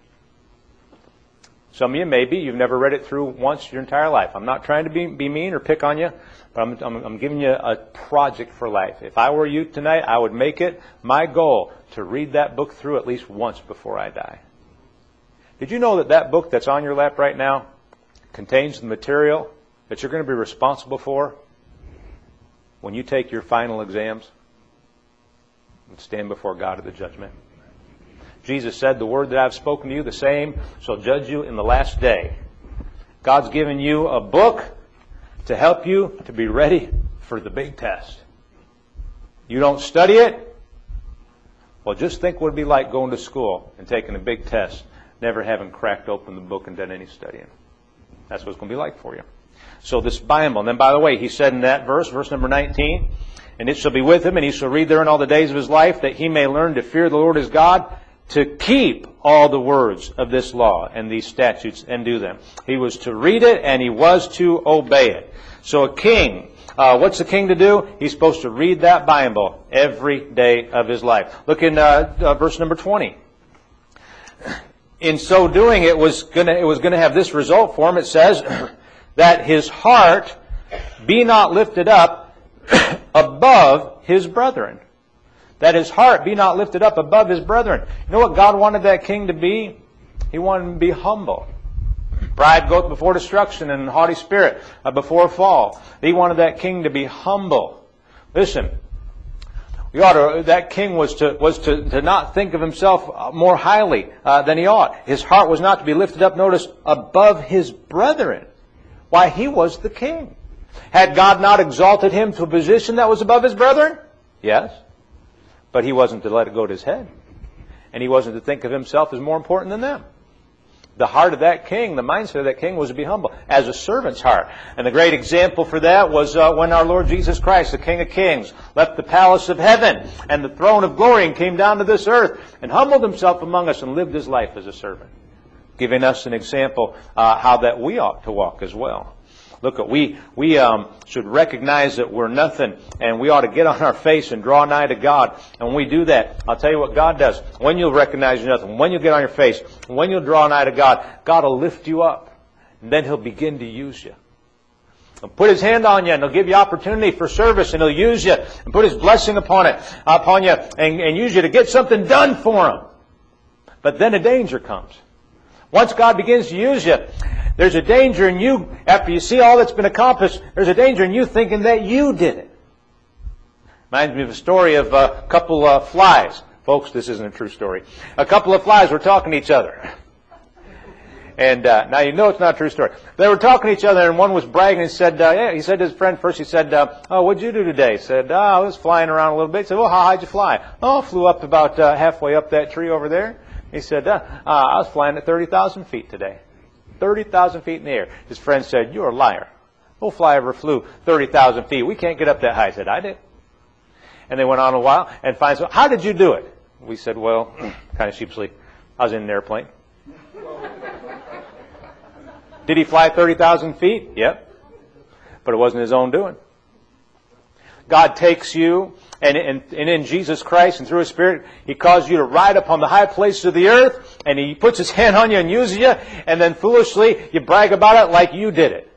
A: Some of you, maybe, you've never read it through once your entire life. I'm not trying to be, be mean or pick on you, but I'm, I'm, I'm giving you a project for life. If I were you tonight, I would make it my goal to read that book through at least once before I die. Did you know that that book that's on your lap right now contains the material that you're going to be responsible for when you take your final exams and stand before God at the judgment? Jesus said, the word that I've spoken to you, the same shall judge you in the last day. God's given you a book to help you to be ready for the big test. You don't study it? Well, just think what it'd be like going to school and taking a big test never having cracked open the book and done any studying. That's what it's going to be like for you. So this Bible, and then by the way, he said in that verse, verse number nineteen, and it shall be with him, and he shall read therein all the days of his life, that he may learn to fear the Lord his God, to keep all the words of this law and these statutes and do them. He was to read it and he was to obey it. So a king, uh, what's a king to do? He's supposed to read that Bible every day of his life. Look in uh, uh, verse number twenty. In so doing, it was going to it was going to have this result for him. It says that his heart be not lifted up above his brethren. That his heart be not lifted up above his brethren. You know what God wanted that king to be? He wanted him to be humble. Pride goeth before destruction, and haughty spirit uh, before fall. He wanted that king to be humble. Listen, we ought to, that king was to was to, to not think of himself more highly uh, than he ought. His heart was not to be lifted up, notice, above his brethren. Why, he was the king. Had God not exalted him to a position that was above his brethren? Yes. But he wasn't to let it go to his head. And he wasn't to think of himself as more important than them. The heart of that king, the mindset of that king was to be humble, as a servant's heart. And the great example for that was uh, when our Lord Jesus Christ, the King of Kings, left the palace of heaven and the throne of glory and came down to this earth and humbled himself among us and lived his life as a servant, giving us an example uh, how that we ought to walk as well. Look, we we um, should recognize that we're nothing, and we ought to get on our face and draw nigh to God. And when we do that, I'll tell you what God does. When you'll recognize you're nothing, when you'll get on your face, when you'll draw nigh to God, God will lift you up, and then He'll begin to use you. He'll put His hand on you, and He'll give you opportunity for service, and He'll use you, and put His blessing upon it, upon you, and, and use you to get something done for Him. But then a danger comes. Once God begins to use you, there's a danger in you, after you see all that's been accomplished, there's a danger in you thinking that you did it. Reminds me of a story of a couple of flies. Folks, this isn't a true story. A couple of flies were talking to each other. And uh, now you know it's not a true story. They were talking to each other, and one was bragging and said, uh, yeah, he said to his friend first, he said, uh, oh, what'd you do today? He said, oh, I was flying around a little bit. He said, well, how high did you fly? Oh, I flew up about uh, halfway up that tree over there. He said, uh, uh, I was flying at thirty thousand feet today. thirty thousand feet in the air. His friend said, you're a liar. No fly ever flew thirty thousand feet. We can't get up that high. I said, I did. And they went on a while and finally said, how did you do it? We said, well, kind of sheepishly, I was in an airplane. Did he fly thirty thousand feet? Yep. But it wasn't his own doing. God takes you, and, and, and in Jesus Christ and through His Spirit, He caused you to ride upon the high places of the earth, and He puts His hand on you and uses you, and then foolishly you brag about it like you did it.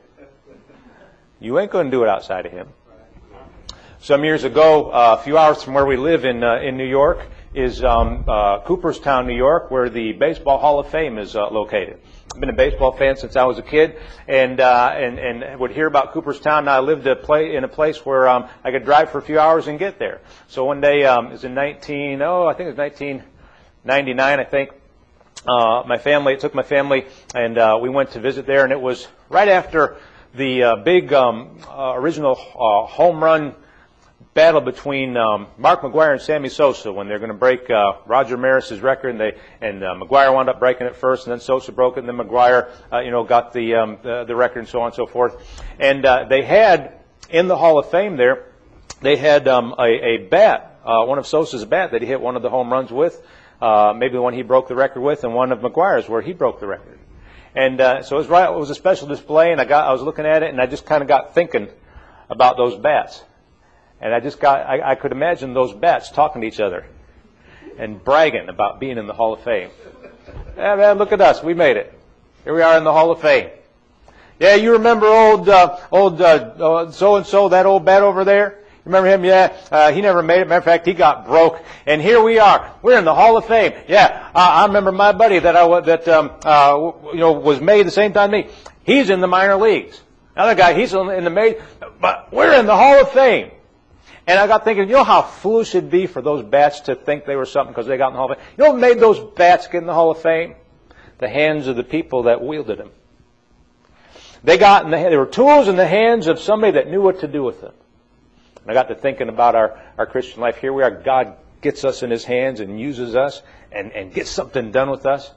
A: You ain't going to do it outside of Him. Some years ago, uh, a few hours from where we live in uh, in New York, is um, uh, Cooperstown, New York, where the Baseball Hall of Fame is uh, located. I've been a baseball fan since I was a kid, and uh, and and would hear about Cooperstown. Now I lived a play, in a place where um, I could drive for a few hours and get there. So one day, um, it was in nineteen oh I think it was nineteen ninety-nine, I think. Uh, my family, it took my family, and uh, we went to visit there, and it was right after the uh, big um, uh, original uh, home run battle between um, Mark McGwire and Sammy Sosa, when they're going to break uh, Roger Maris's record, and they and uh, McGwire wound up breaking it first, and then Sosa broke it, and then McGwire, uh, you know, got the, um, the the record, and so on and so forth. And uh, they had in the Hall of Fame there, they had um, a, a bat, uh, one of Sosa's bat that he hit one of the home runs with, uh, maybe the one he broke the record with, and one of McGwire's where he broke the record. And uh, so it was right. It was a special display, and I got I was looking at it, and I just kind of got thinking about those bats. And I just got, I, I could imagine those bats talking to each other and bragging about being in the Hall of Fame. Yeah, man, look at us. We made it. Here we are in the Hall of Fame. Yeah, you remember old, uh, old, uh, so-and-so, that old bat over there? You remember him? Yeah, uh, he never made it. Matter of fact, he got broke. And here we are. We're in the Hall of Fame. Yeah, uh, I remember my buddy that I, that, um, uh, you know, was made the same time as me. He's in the minor leagues. Another guy, he's in the major, but we're in the Hall of Fame. And I got thinking, you know how foolish it'd be for those bats to think they were something because they got in the Hall of Fame? You know what made those bats get in the Hall of Fame? The hands of the people that wielded them. They got in the, they were tools in the hands of somebody that knew what to do with them. And I got to thinking about our, our Christian life. Here we are. God gets us in His hands and uses us and, and gets something done with us.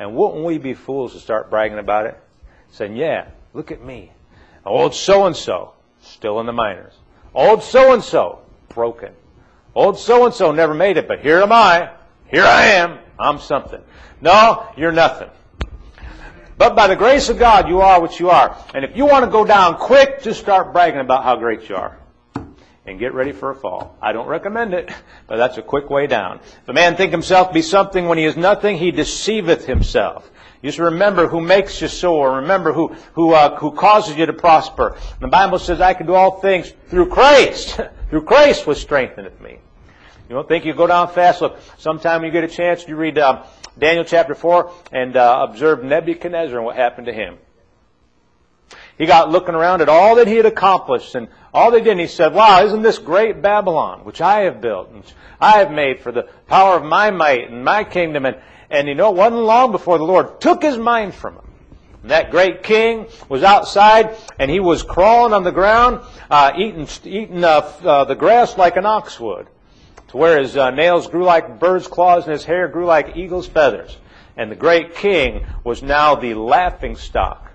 A: And wouldn't we be fools to start bragging about it? Saying, yeah, look at me. Old so-and-so, still in the minors. Old so-and-so, broken. Old so-and-so never made it, but here am I. Here I am. I'm something. No, you're nothing. But by the grace of God, you are what you are. And if you want to go down quick, just start bragging about how great you are. And get ready for a fall. I don't recommend it, but that's a quick way down. If a man think himself to be something when he is nothing, he deceiveth himself. You just remember who makes you soar. Remember who who uh, who causes you to prosper. The Bible says, I can do all things through Christ. Through Christ which strengtheneth me. You don't think you go down fast? Look, sometime when you get a chance, you read uh, Daniel chapter four and uh, observe Nebuchadnezzar and what happened to him. He got looking around at all that he had accomplished and all they did, and he said, wow, isn't this great Babylon, which I have built, and which I have made for the power of my might and my kingdom. And, and you know, it wasn't long before the Lord took his mind from him. And that great king was outside, and he was crawling on the ground, uh, eating, eating uh, uh, the grass like an ox would, to where his uh, nails grew like birds' claws and his hair grew like eagle's feathers. And the great king was now the laughing stock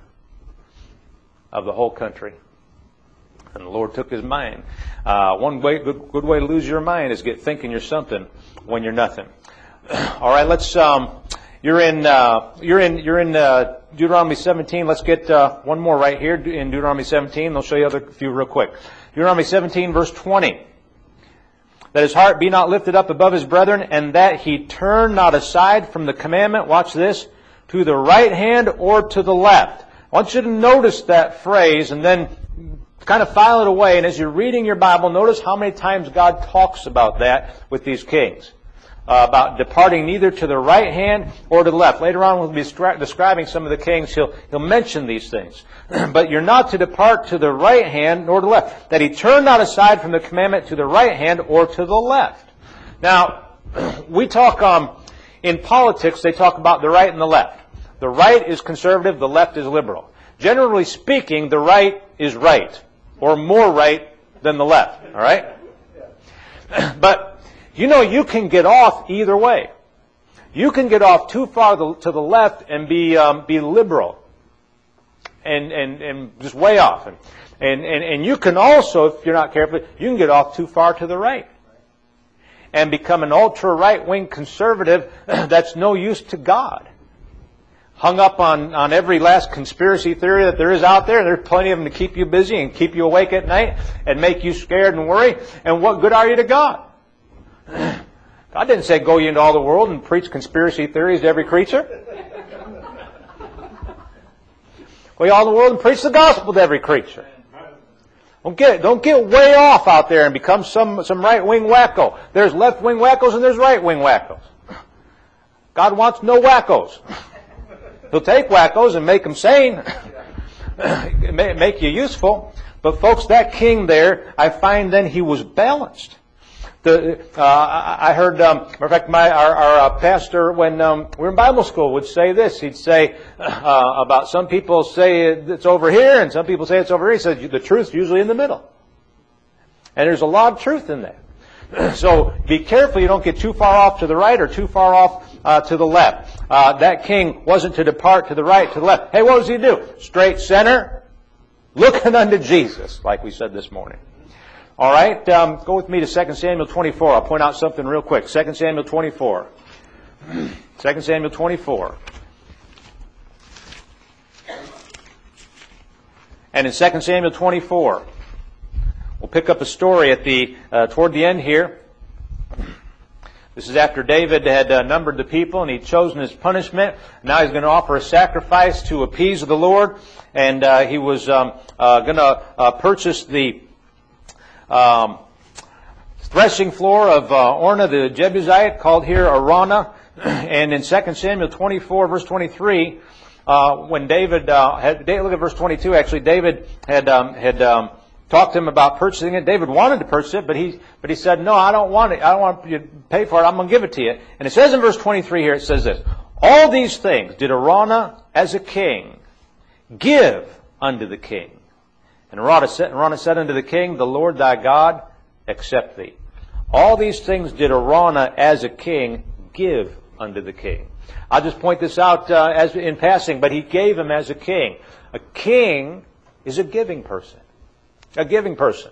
A: of the whole country. And the Lord took his mind. Uh, one way, good, good way to lose your mind is get thinking you're something when you're nothing. All right, let's. Um, you're in. Uh, you're in. You're in uh, Deuteronomy seventeen. Let's get uh, one more right here in Deuteronomy seventeen. I'll show you other few real quick. Deuteronomy seventeen, verse twenty. That his heart be not lifted up above his brethren, and that he turn not aside from the commandment. Watch this, to the right hand or to the left. I want you to notice that phrase, and then kind of file it away. And as you're reading your Bible, notice how many times God talks about that with these kings. Uh, about departing neither to the right hand or to the left. Later on, we'll be describing some of the kings. He'll, he'll mention these things. But you're not to depart to the right hand nor to the left. That he turn not aside from the commandment to the right hand or to the left. Now, we talk, um, in politics, they talk about the right and the left. The right is conservative, the left is liberal. Generally speaking, the right is right. Or more right than the left. All right? But you know, you can get off either way. You can get off too far to the left and be um, be liberal, and and and just way off. And, and and and you can also, if you're not careful, you can get off too far to the right, and become an ultra right wing conservative that's no use to God. Hung up on on every last conspiracy theory that there is out there. There's plenty of them to keep you busy and keep you awake at night and make you scared and worry. And what good are you to God? God didn't say go ye into all the world and preach conspiracy theories to every creature. Go ye all the world and preach the gospel to every creature. Don't get don't get way off out there and become some some right wing wacko. There's left wing wackos and there's right wing wackos. God wants no wackos. He'll take wackos and make them sane, make you useful. But folks, that king there, I find then he was balanced. The, uh, I heard, um, matter of fact, my our, our uh, pastor, when um, we were in Bible school, would say this. He'd say uh, about some people say it's over here, and some people say it's over here. He said the truth's usually in the middle, and there's a lot of truth in that. So be careful you don't get too far off to the right or too far off uh, to the left. Uh, that king wasn't to depart to the right, to the left. Hey, what does he do? Straight center, looking unto Jesus, like we said this morning. All right, um, go with me to Second Samuel twenty-four. I'll point out something real quick. Second Samuel twenty-four. Second Samuel twenty-four. And in Second Samuel twenty-four, we'll pick up a story at the uh, toward the end here. This is after David had uh, numbered the people and he'd chosen his punishment. Now he's going to offer a sacrifice to appease the Lord, and uh, he was um, uh, going to uh, purchase the Um, threshing floor of uh, Orna the Jebusite, called here Arana. And in Second Samuel twenty-four, verse twenty-three, uh, when David uh, had, look at verse twenty-two. Actually, David had um, had um, talked to him about purchasing it. David wanted to purchase it, but he but he said, "No, I don't want it. I don't want you to pay for it. I'm going to give it to you." And it says in verse twenty-three here, it says this: "All these things did Arana as a king give unto the king. And Araunah said unto the king, The Lord thy God accept thee." All these things did Araunah as a king give unto the king. I'll just point this out uh, as in passing, but he gave him as a king. A king is a giving person. A giving person.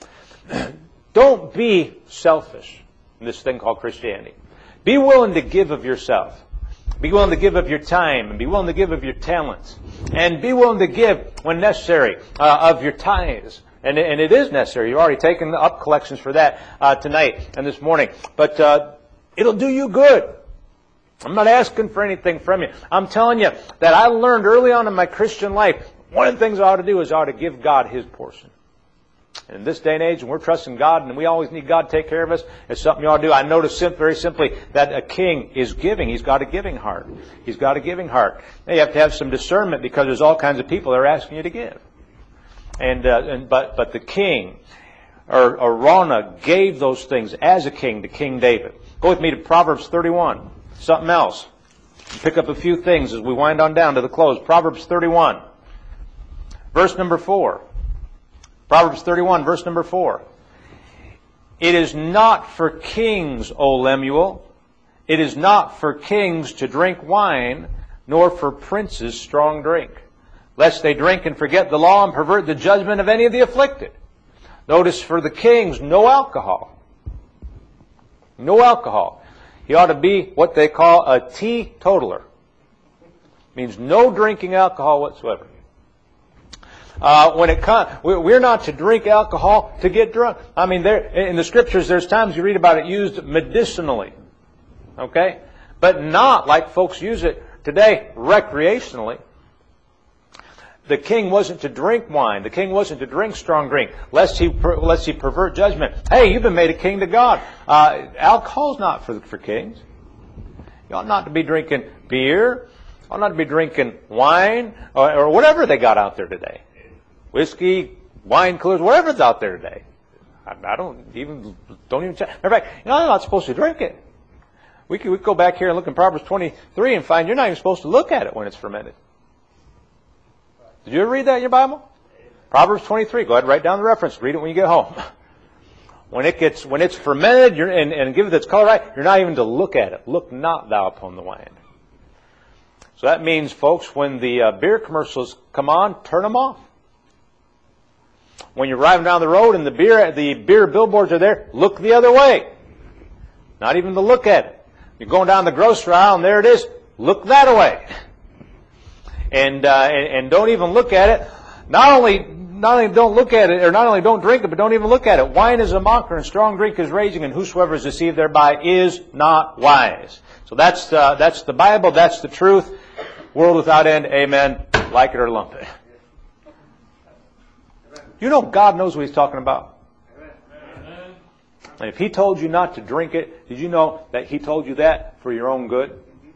A: Don't be selfish in this thing called Christianity. Be willing to give of yourself. Be willing to give of your time, and be willing to give of your talents. And be willing to give, when necessary, uh, of your tithes. And, and it is necessary. You've already taken up collections for that uh, tonight and this morning. But uh, it'll do you good. I'm not asking for anything from you. I'm telling you that I learned early on in my Christian life, one of the things I ought to do is I ought to give God His portion. And in this day and age, when we're trusting God and we always need God to take care of us, it's something you ought to do. I notice very simply that a king is giving. He's got a giving heart. He's got a giving heart. Now you have to have some discernment because there's all kinds of people that are asking you to give. And, uh, and but but the king, or Araunah, gave those things as a king to King David. Go with me to Proverbs thirty-one. Something else. Pick up a few things as we wind on down to the close. Proverbs thirty-one. Verse number four. Proverbs thirty-one, verse number four. It is not for kings, O Lemuel. It is not for kings to drink wine, nor for princes strong drink, lest they drink and forget the law and pervert the judgment of any of the afflicted. Notice for the kings, no alcohol. No alcohol. He ought to be what they call a teetotaler. Means no drinking alcohol whatsoever. Uh, when it comes, we're not to drink alcohol to get drunk. I mean, there in the Scriptures, there's times you read about it used medicinally, okay, but not like folks use it today recreationally. The king wasn't to drink wine. The king wasn't to drink strong drink, lest he lest he pervert judgment. Hey, you've been made a king to God. Uh, alcohol's not for for kings. You ought not to be drinking beer. You ought not to be drinking wine or, or whatever they got out there today. Whiskey, wine coolers, whatever's out there today. I, I don't even don't even check. In fact, you know, I'm not supposed to drink it. We could, we could go back here and look in Proverbs twenty-three and find you're not even supposed to look at it when it's fermented. Did you ever read that in your Bible? Proverbs twenty-three. Go ahead and write down the reference. Read it when you get home. When it gets when it's fermented you're, and, and give it its color right, you're not even to look at it. Look not thou upon the wine. So that means, folks, when the uh, beer commercials come on, turn them off. When you're driving down the road and the beer the beer billboards are there, look the other way. Not even to look at it. You're going down the grocery aisle and there it is. Look that way. And, uh, and and don't even look at it. Not only not only don't look at it, or not only don't drink it, but don't even look at it. Wine is a mocker, and strong drink is raging, and whosoever is deceived thereby is not wise. So that's uh, that's the Bible. That's the truth. World without end. Amen. Like it or lump it. You know God knows what He's talking about. And if He told you not to drink it, did you know that He told you that for your own good?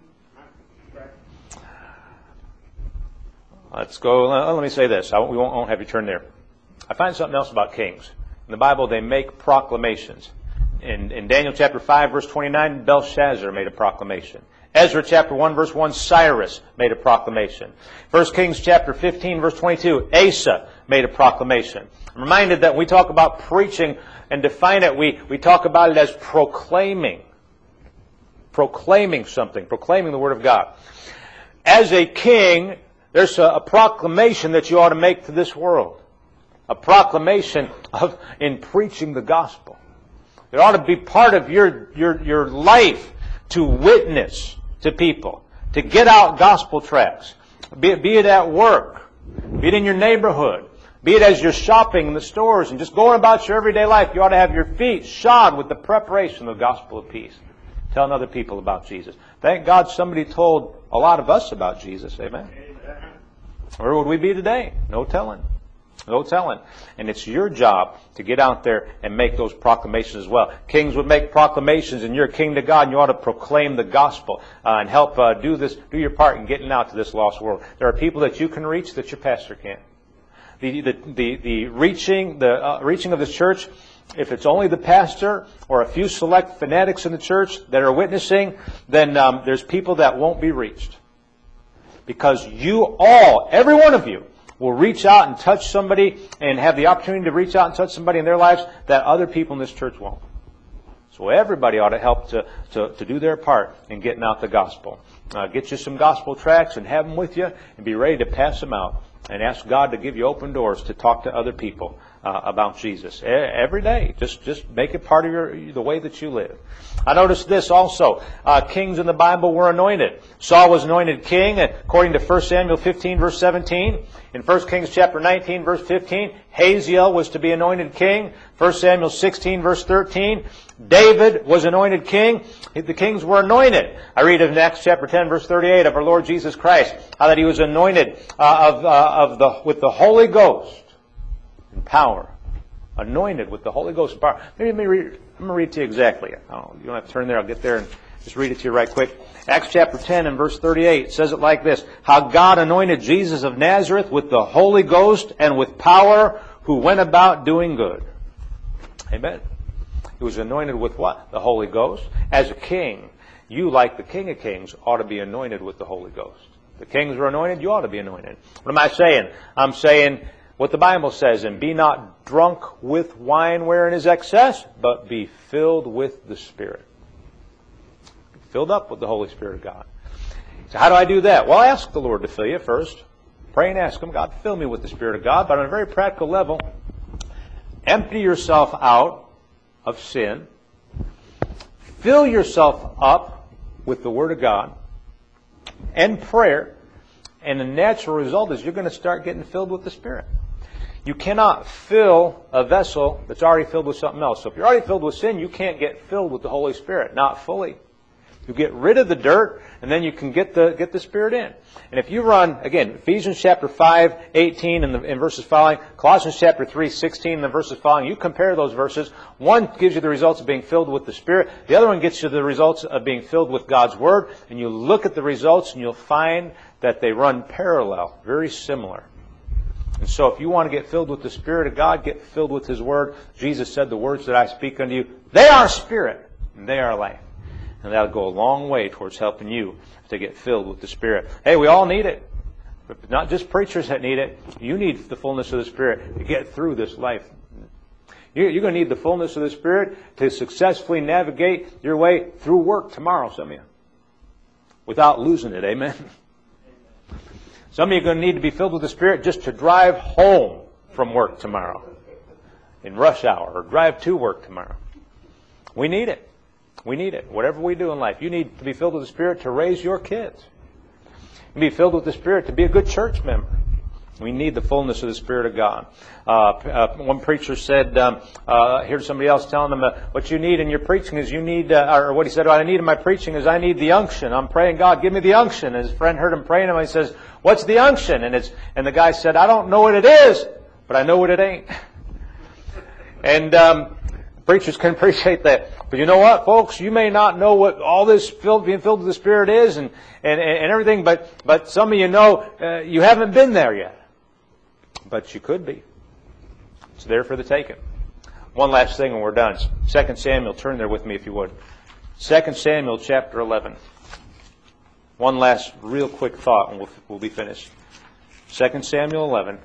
A: Let's go. Let me say this. I won't, we won't, won't have you turn there. I find something else about kings. In the Bible, they make proclamations. In, in Daniel chapter five, verse twenty-nine, Belshazzar made a proclamation. Ezra chapter one, verse one, Cyrus made a proclamation. First Kings chapter fifteen, verse twenty-two, Asa made a proclamation. I'm reminded that when we talk about preaching and define it, we, we talk about it as proclaiming. Proclaiming something. Proclaiming the Word of God. As a king, there's a, a proclamation that you ought to make to this world. A proclamation of in preaching the gospel. It ought to be part of your, your, your life to witness to people. To get out gospel tracts. Be it, be it at work. Be it in your neighborhood. Be it as you're shopping in the stores and just going about your everyday life. You ought to have your feet shod with the preparation of the gospel of peace. Telling other people about Jesus. Thank God somebody told a lot of us about Jesus. Amen. Where would we be today? No telling. No telling. And it's your job to get out there and make those proclamations as well. Kings would make proclamations, and you're a king to God, and you ought to proclaim the gospel uh, and help uh, do this, do your part in getting out to this lost world. There are people that you can reach that your pastor can't. The the the, the reaching the uh, reaching of the church, if it's only the pastor or a few select fanatics in the church that are witnessing, then um, there's people that won't be reached. Because you all, every one of you, will reach out and touch somebody and have the opportunity to reach out and touch somebody in their lives that other people in this church won't. So everybody ought to help to, to, to do their part in getting out the gospel. Uh, get you some gospel tracts and have them with you and be ready to pass them out. And ask God to give you open doors to talk to other people uh, about Jesus every day. Just just make it part of your the way that you live. I noticed this also. Uh, kings in the Bible were anointed. Saul was anointed king according to First Samuel fifteen verse seventeen. In First Kings chapter nineteen verse fifteen, Hazael was to be anointed king. First Samuel sixteen verse thirteen, David was anointed king. The kings were anointed. I read in Acts chapter ten verse thirty-eight of our Lord Jesus Christ how that he was anointed uh, of uh, of the with the Holy Ghost and power. Anointed with the Holy Ghost and power. Maybe let me read, I'm going to read it to you exactly. Oh, you don't have to turn there. I'll get there and just read it to you right quick. Acts chapter ten and verse thirty-eight says it like this. How God anointed Jesus of Nazareth with the Holy Ghost and with power, who went about doing good. Amen. He was anointed with what? The Holy Ghost. As a king, you, like the King of Kings, ought to be anointed with the Holy Ghost. The kings were anointed, you ought to be anointed. What am I saying? I'm saying what the Bible says, and be not drunk with wine wherein is excess, but be filled with the Spirit. Be filled up with the Holy Spirit of God. So how do I do that? Well, ask the Lord to fill you first. Pray and ask Him, God, fill me with the Spirit of God. But on a very practical level, empty yourself out of sin. Fill yourself up with the Word of God and prayer. And the natural result is you're going to start getting filled with the Spirit. You cannot fill a vessel that's already filled with something else. So if you're already filled with sin, you can't get filled with the Holy Spirit. Not fully. You get rid of the dirt, and then you can get the get the Spirit in. And if you run, again, Ephesians chapter five, eighteen, and the and verses following, Colossians chapter three, sixteen, and the verses following, you compare those verses. One gives you the results of being filled with the Spirit. The other one gets you the results of being filled with God's Word. And you look at the results, and you'll find that they run parallel, very similar. And so if you want to get filled with the Spirit of God, get filled with His Word. Jesus said, the words that I speak unto you, they are Spirit, and they are life. And that'll go a long way towards helping you to get filled with the Spirit. Hey, we all need it. But not just preachers that need it. You need the fullness of the Spirit to get through this life. You're going to need the fullness of the Spirit to successfully navigate your way through work tomorrow, some of you. Without losing it, amen? Some of you are going to need to be filled with the Spirit just to drive home from work tomorrow. In rush hour, or drive to work tomorrow. We need it. We need it. Whatever we do in life, you need to be filled with the Spirit to raise your kids. You be filled with the Spirit to be a good church member. We need the fullness of the Spirit of God. Uh, uh, one preacher said, um, uh, here's somebody else telling them, uh, what you need in your preaching is you need, uh, or what he said, what I need in my preaching is I need the unction. I'm praying, God, give me the unction. And his friend heard him praying, and he says, what's the unction? And it's, and the guy said, I don't know what it is, but I know what it ain't. And, um, preachers can appreciate that. But you know what, folks? You may not know what all this filled, being filled with the Spirit is and, and, and everything, but, but some of you know uh, you haven't been there yet. But you could be. It's there for the taking. One last thing and we're done. Second Samuel, turn there with me if you would. Second Samuel chapter eleven. One last real quick thought and we'll, we'll be finished. Second Samuel eleven.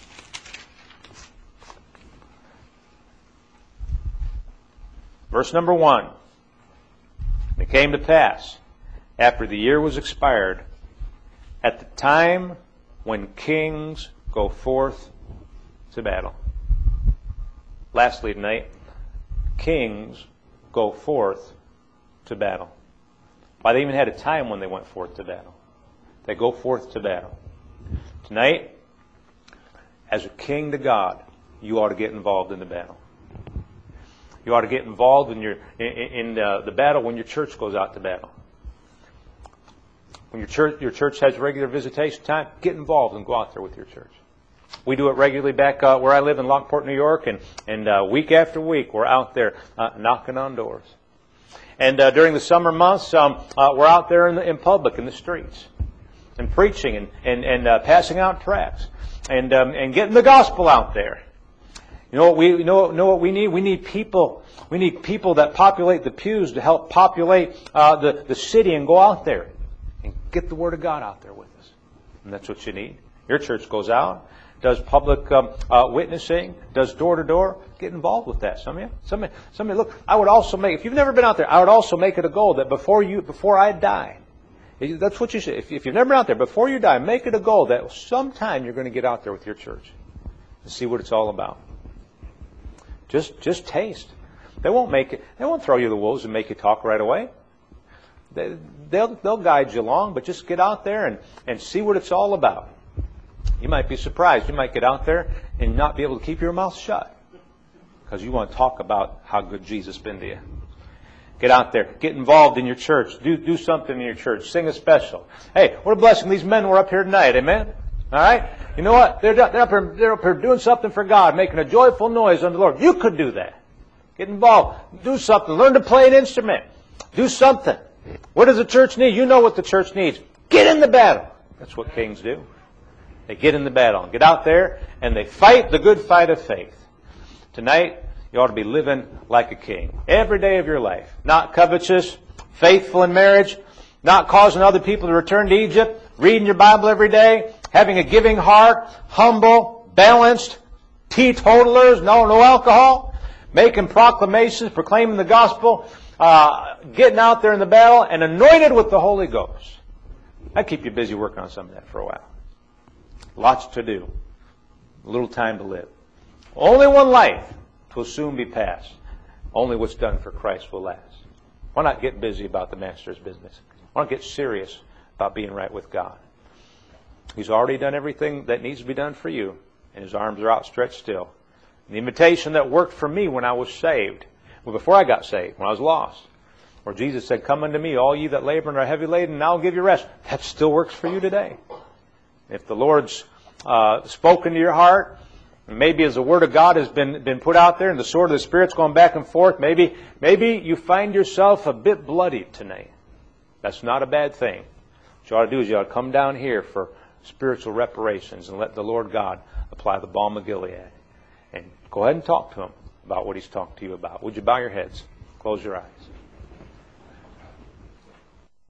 A: Verse number one. And it came to pass, after the year was expired, at the time when kings go forth to battle. Lastly tonight, kings go forth to battle. Why, they even had a time when they went forth to battle. They go forth to battle. Tonight, as a king to God, you ought to get involved in the battle. You ought to get involved in your in, in uh, the battle when your church goes out to battle. When your church your church has regular visitation time, get involved and go out there with your church. We do it regularly back uh, where I live in Lockport, New York, and and uh, week after week we're out there uh, knocking on doors. And uh, during the summer months, um, uh, we're out there in, the, in public in the streets and preaching and and and uh, passing out tracts and um, and getting the gospel out there. You know what we you know, know what we need? We need people. We need people that populate the pews to help populate uh, the, the city and go out there and get the Word of God out there with us. And that's what you need. Your church goes out, does public um, uh, witnessing, does door to door. Get involved with that. Some of you, some of you, some of you. Look, I would also make. If you've never been out there, I would also make it a goal that before you, before I die, that's what you should. If, if you've never been out there, before you die, make it a goal that sometime you're going to get out there with your church and see what it's all about. Just, just taste. They won't make it. They won't throw you the wolves and make you talk right away. They, they'll, they'll guide you along, but just get out there and, and see what it's all about. You might be surprised. You might get out there and not be able to keep your mouth shut because you want to talk about how good Jesus has been to you. Get out there. Get involved in your church. Do, do something in your church. Sing a special. Hey, what a blessing these men were up here tonight. Amen? All right? You know what? They're, they're, up here, they're up here doing something for God, making a joyful noise unto the Lord. You could do that. Get involved. Do something. Learn to play an instrument. Do something. What does the church need? You know what the church needs. Get in the battle. That's what kings do. They get in the battle. Get out there and they fight the good fight of faith. Tonight, you ought to be living like a king. Every day of your life. Not covetous, faithful in marriage, not causing other people to return to Egypt, reading your Bible every day, having a giving heart, humble, balanced, teetotalers, no, no alcohol, making proclamations, proclaiming the gospel, uh, getting out there in the battle, and anointed with the Holy Ghost. I'd keep you busy working on some of that for a while. Lots to do. Little time to live. Only one life will soon be past. Only what's done for Christ will last. Why not get busy about the Master's business? Why not get serious about being right with God? He's already done everything that needs to be done for you, and His arms are outstretched still. The invitation that worked for me when I was saved, well, before I got saved, when I was lost, where Jesus said, "Come unto me, all ye that labor and are heavy laden, and I'll give you rest." That still works for you today. If the Lord's uh, spoken to your heart, and maybe as the Word of God has been, been put out there and the sword of the Spirit's going back and forth, maybe, maybe you find yourself a bit bloodied tonight. That's not a bad thing. What you ought to do is you ought to come down here for spiritual reparations and let the Lord God apply the balm of Gilead. And go ahead and talk to Him about what He's talked to you about. Would you bow your heads? Close your eyes.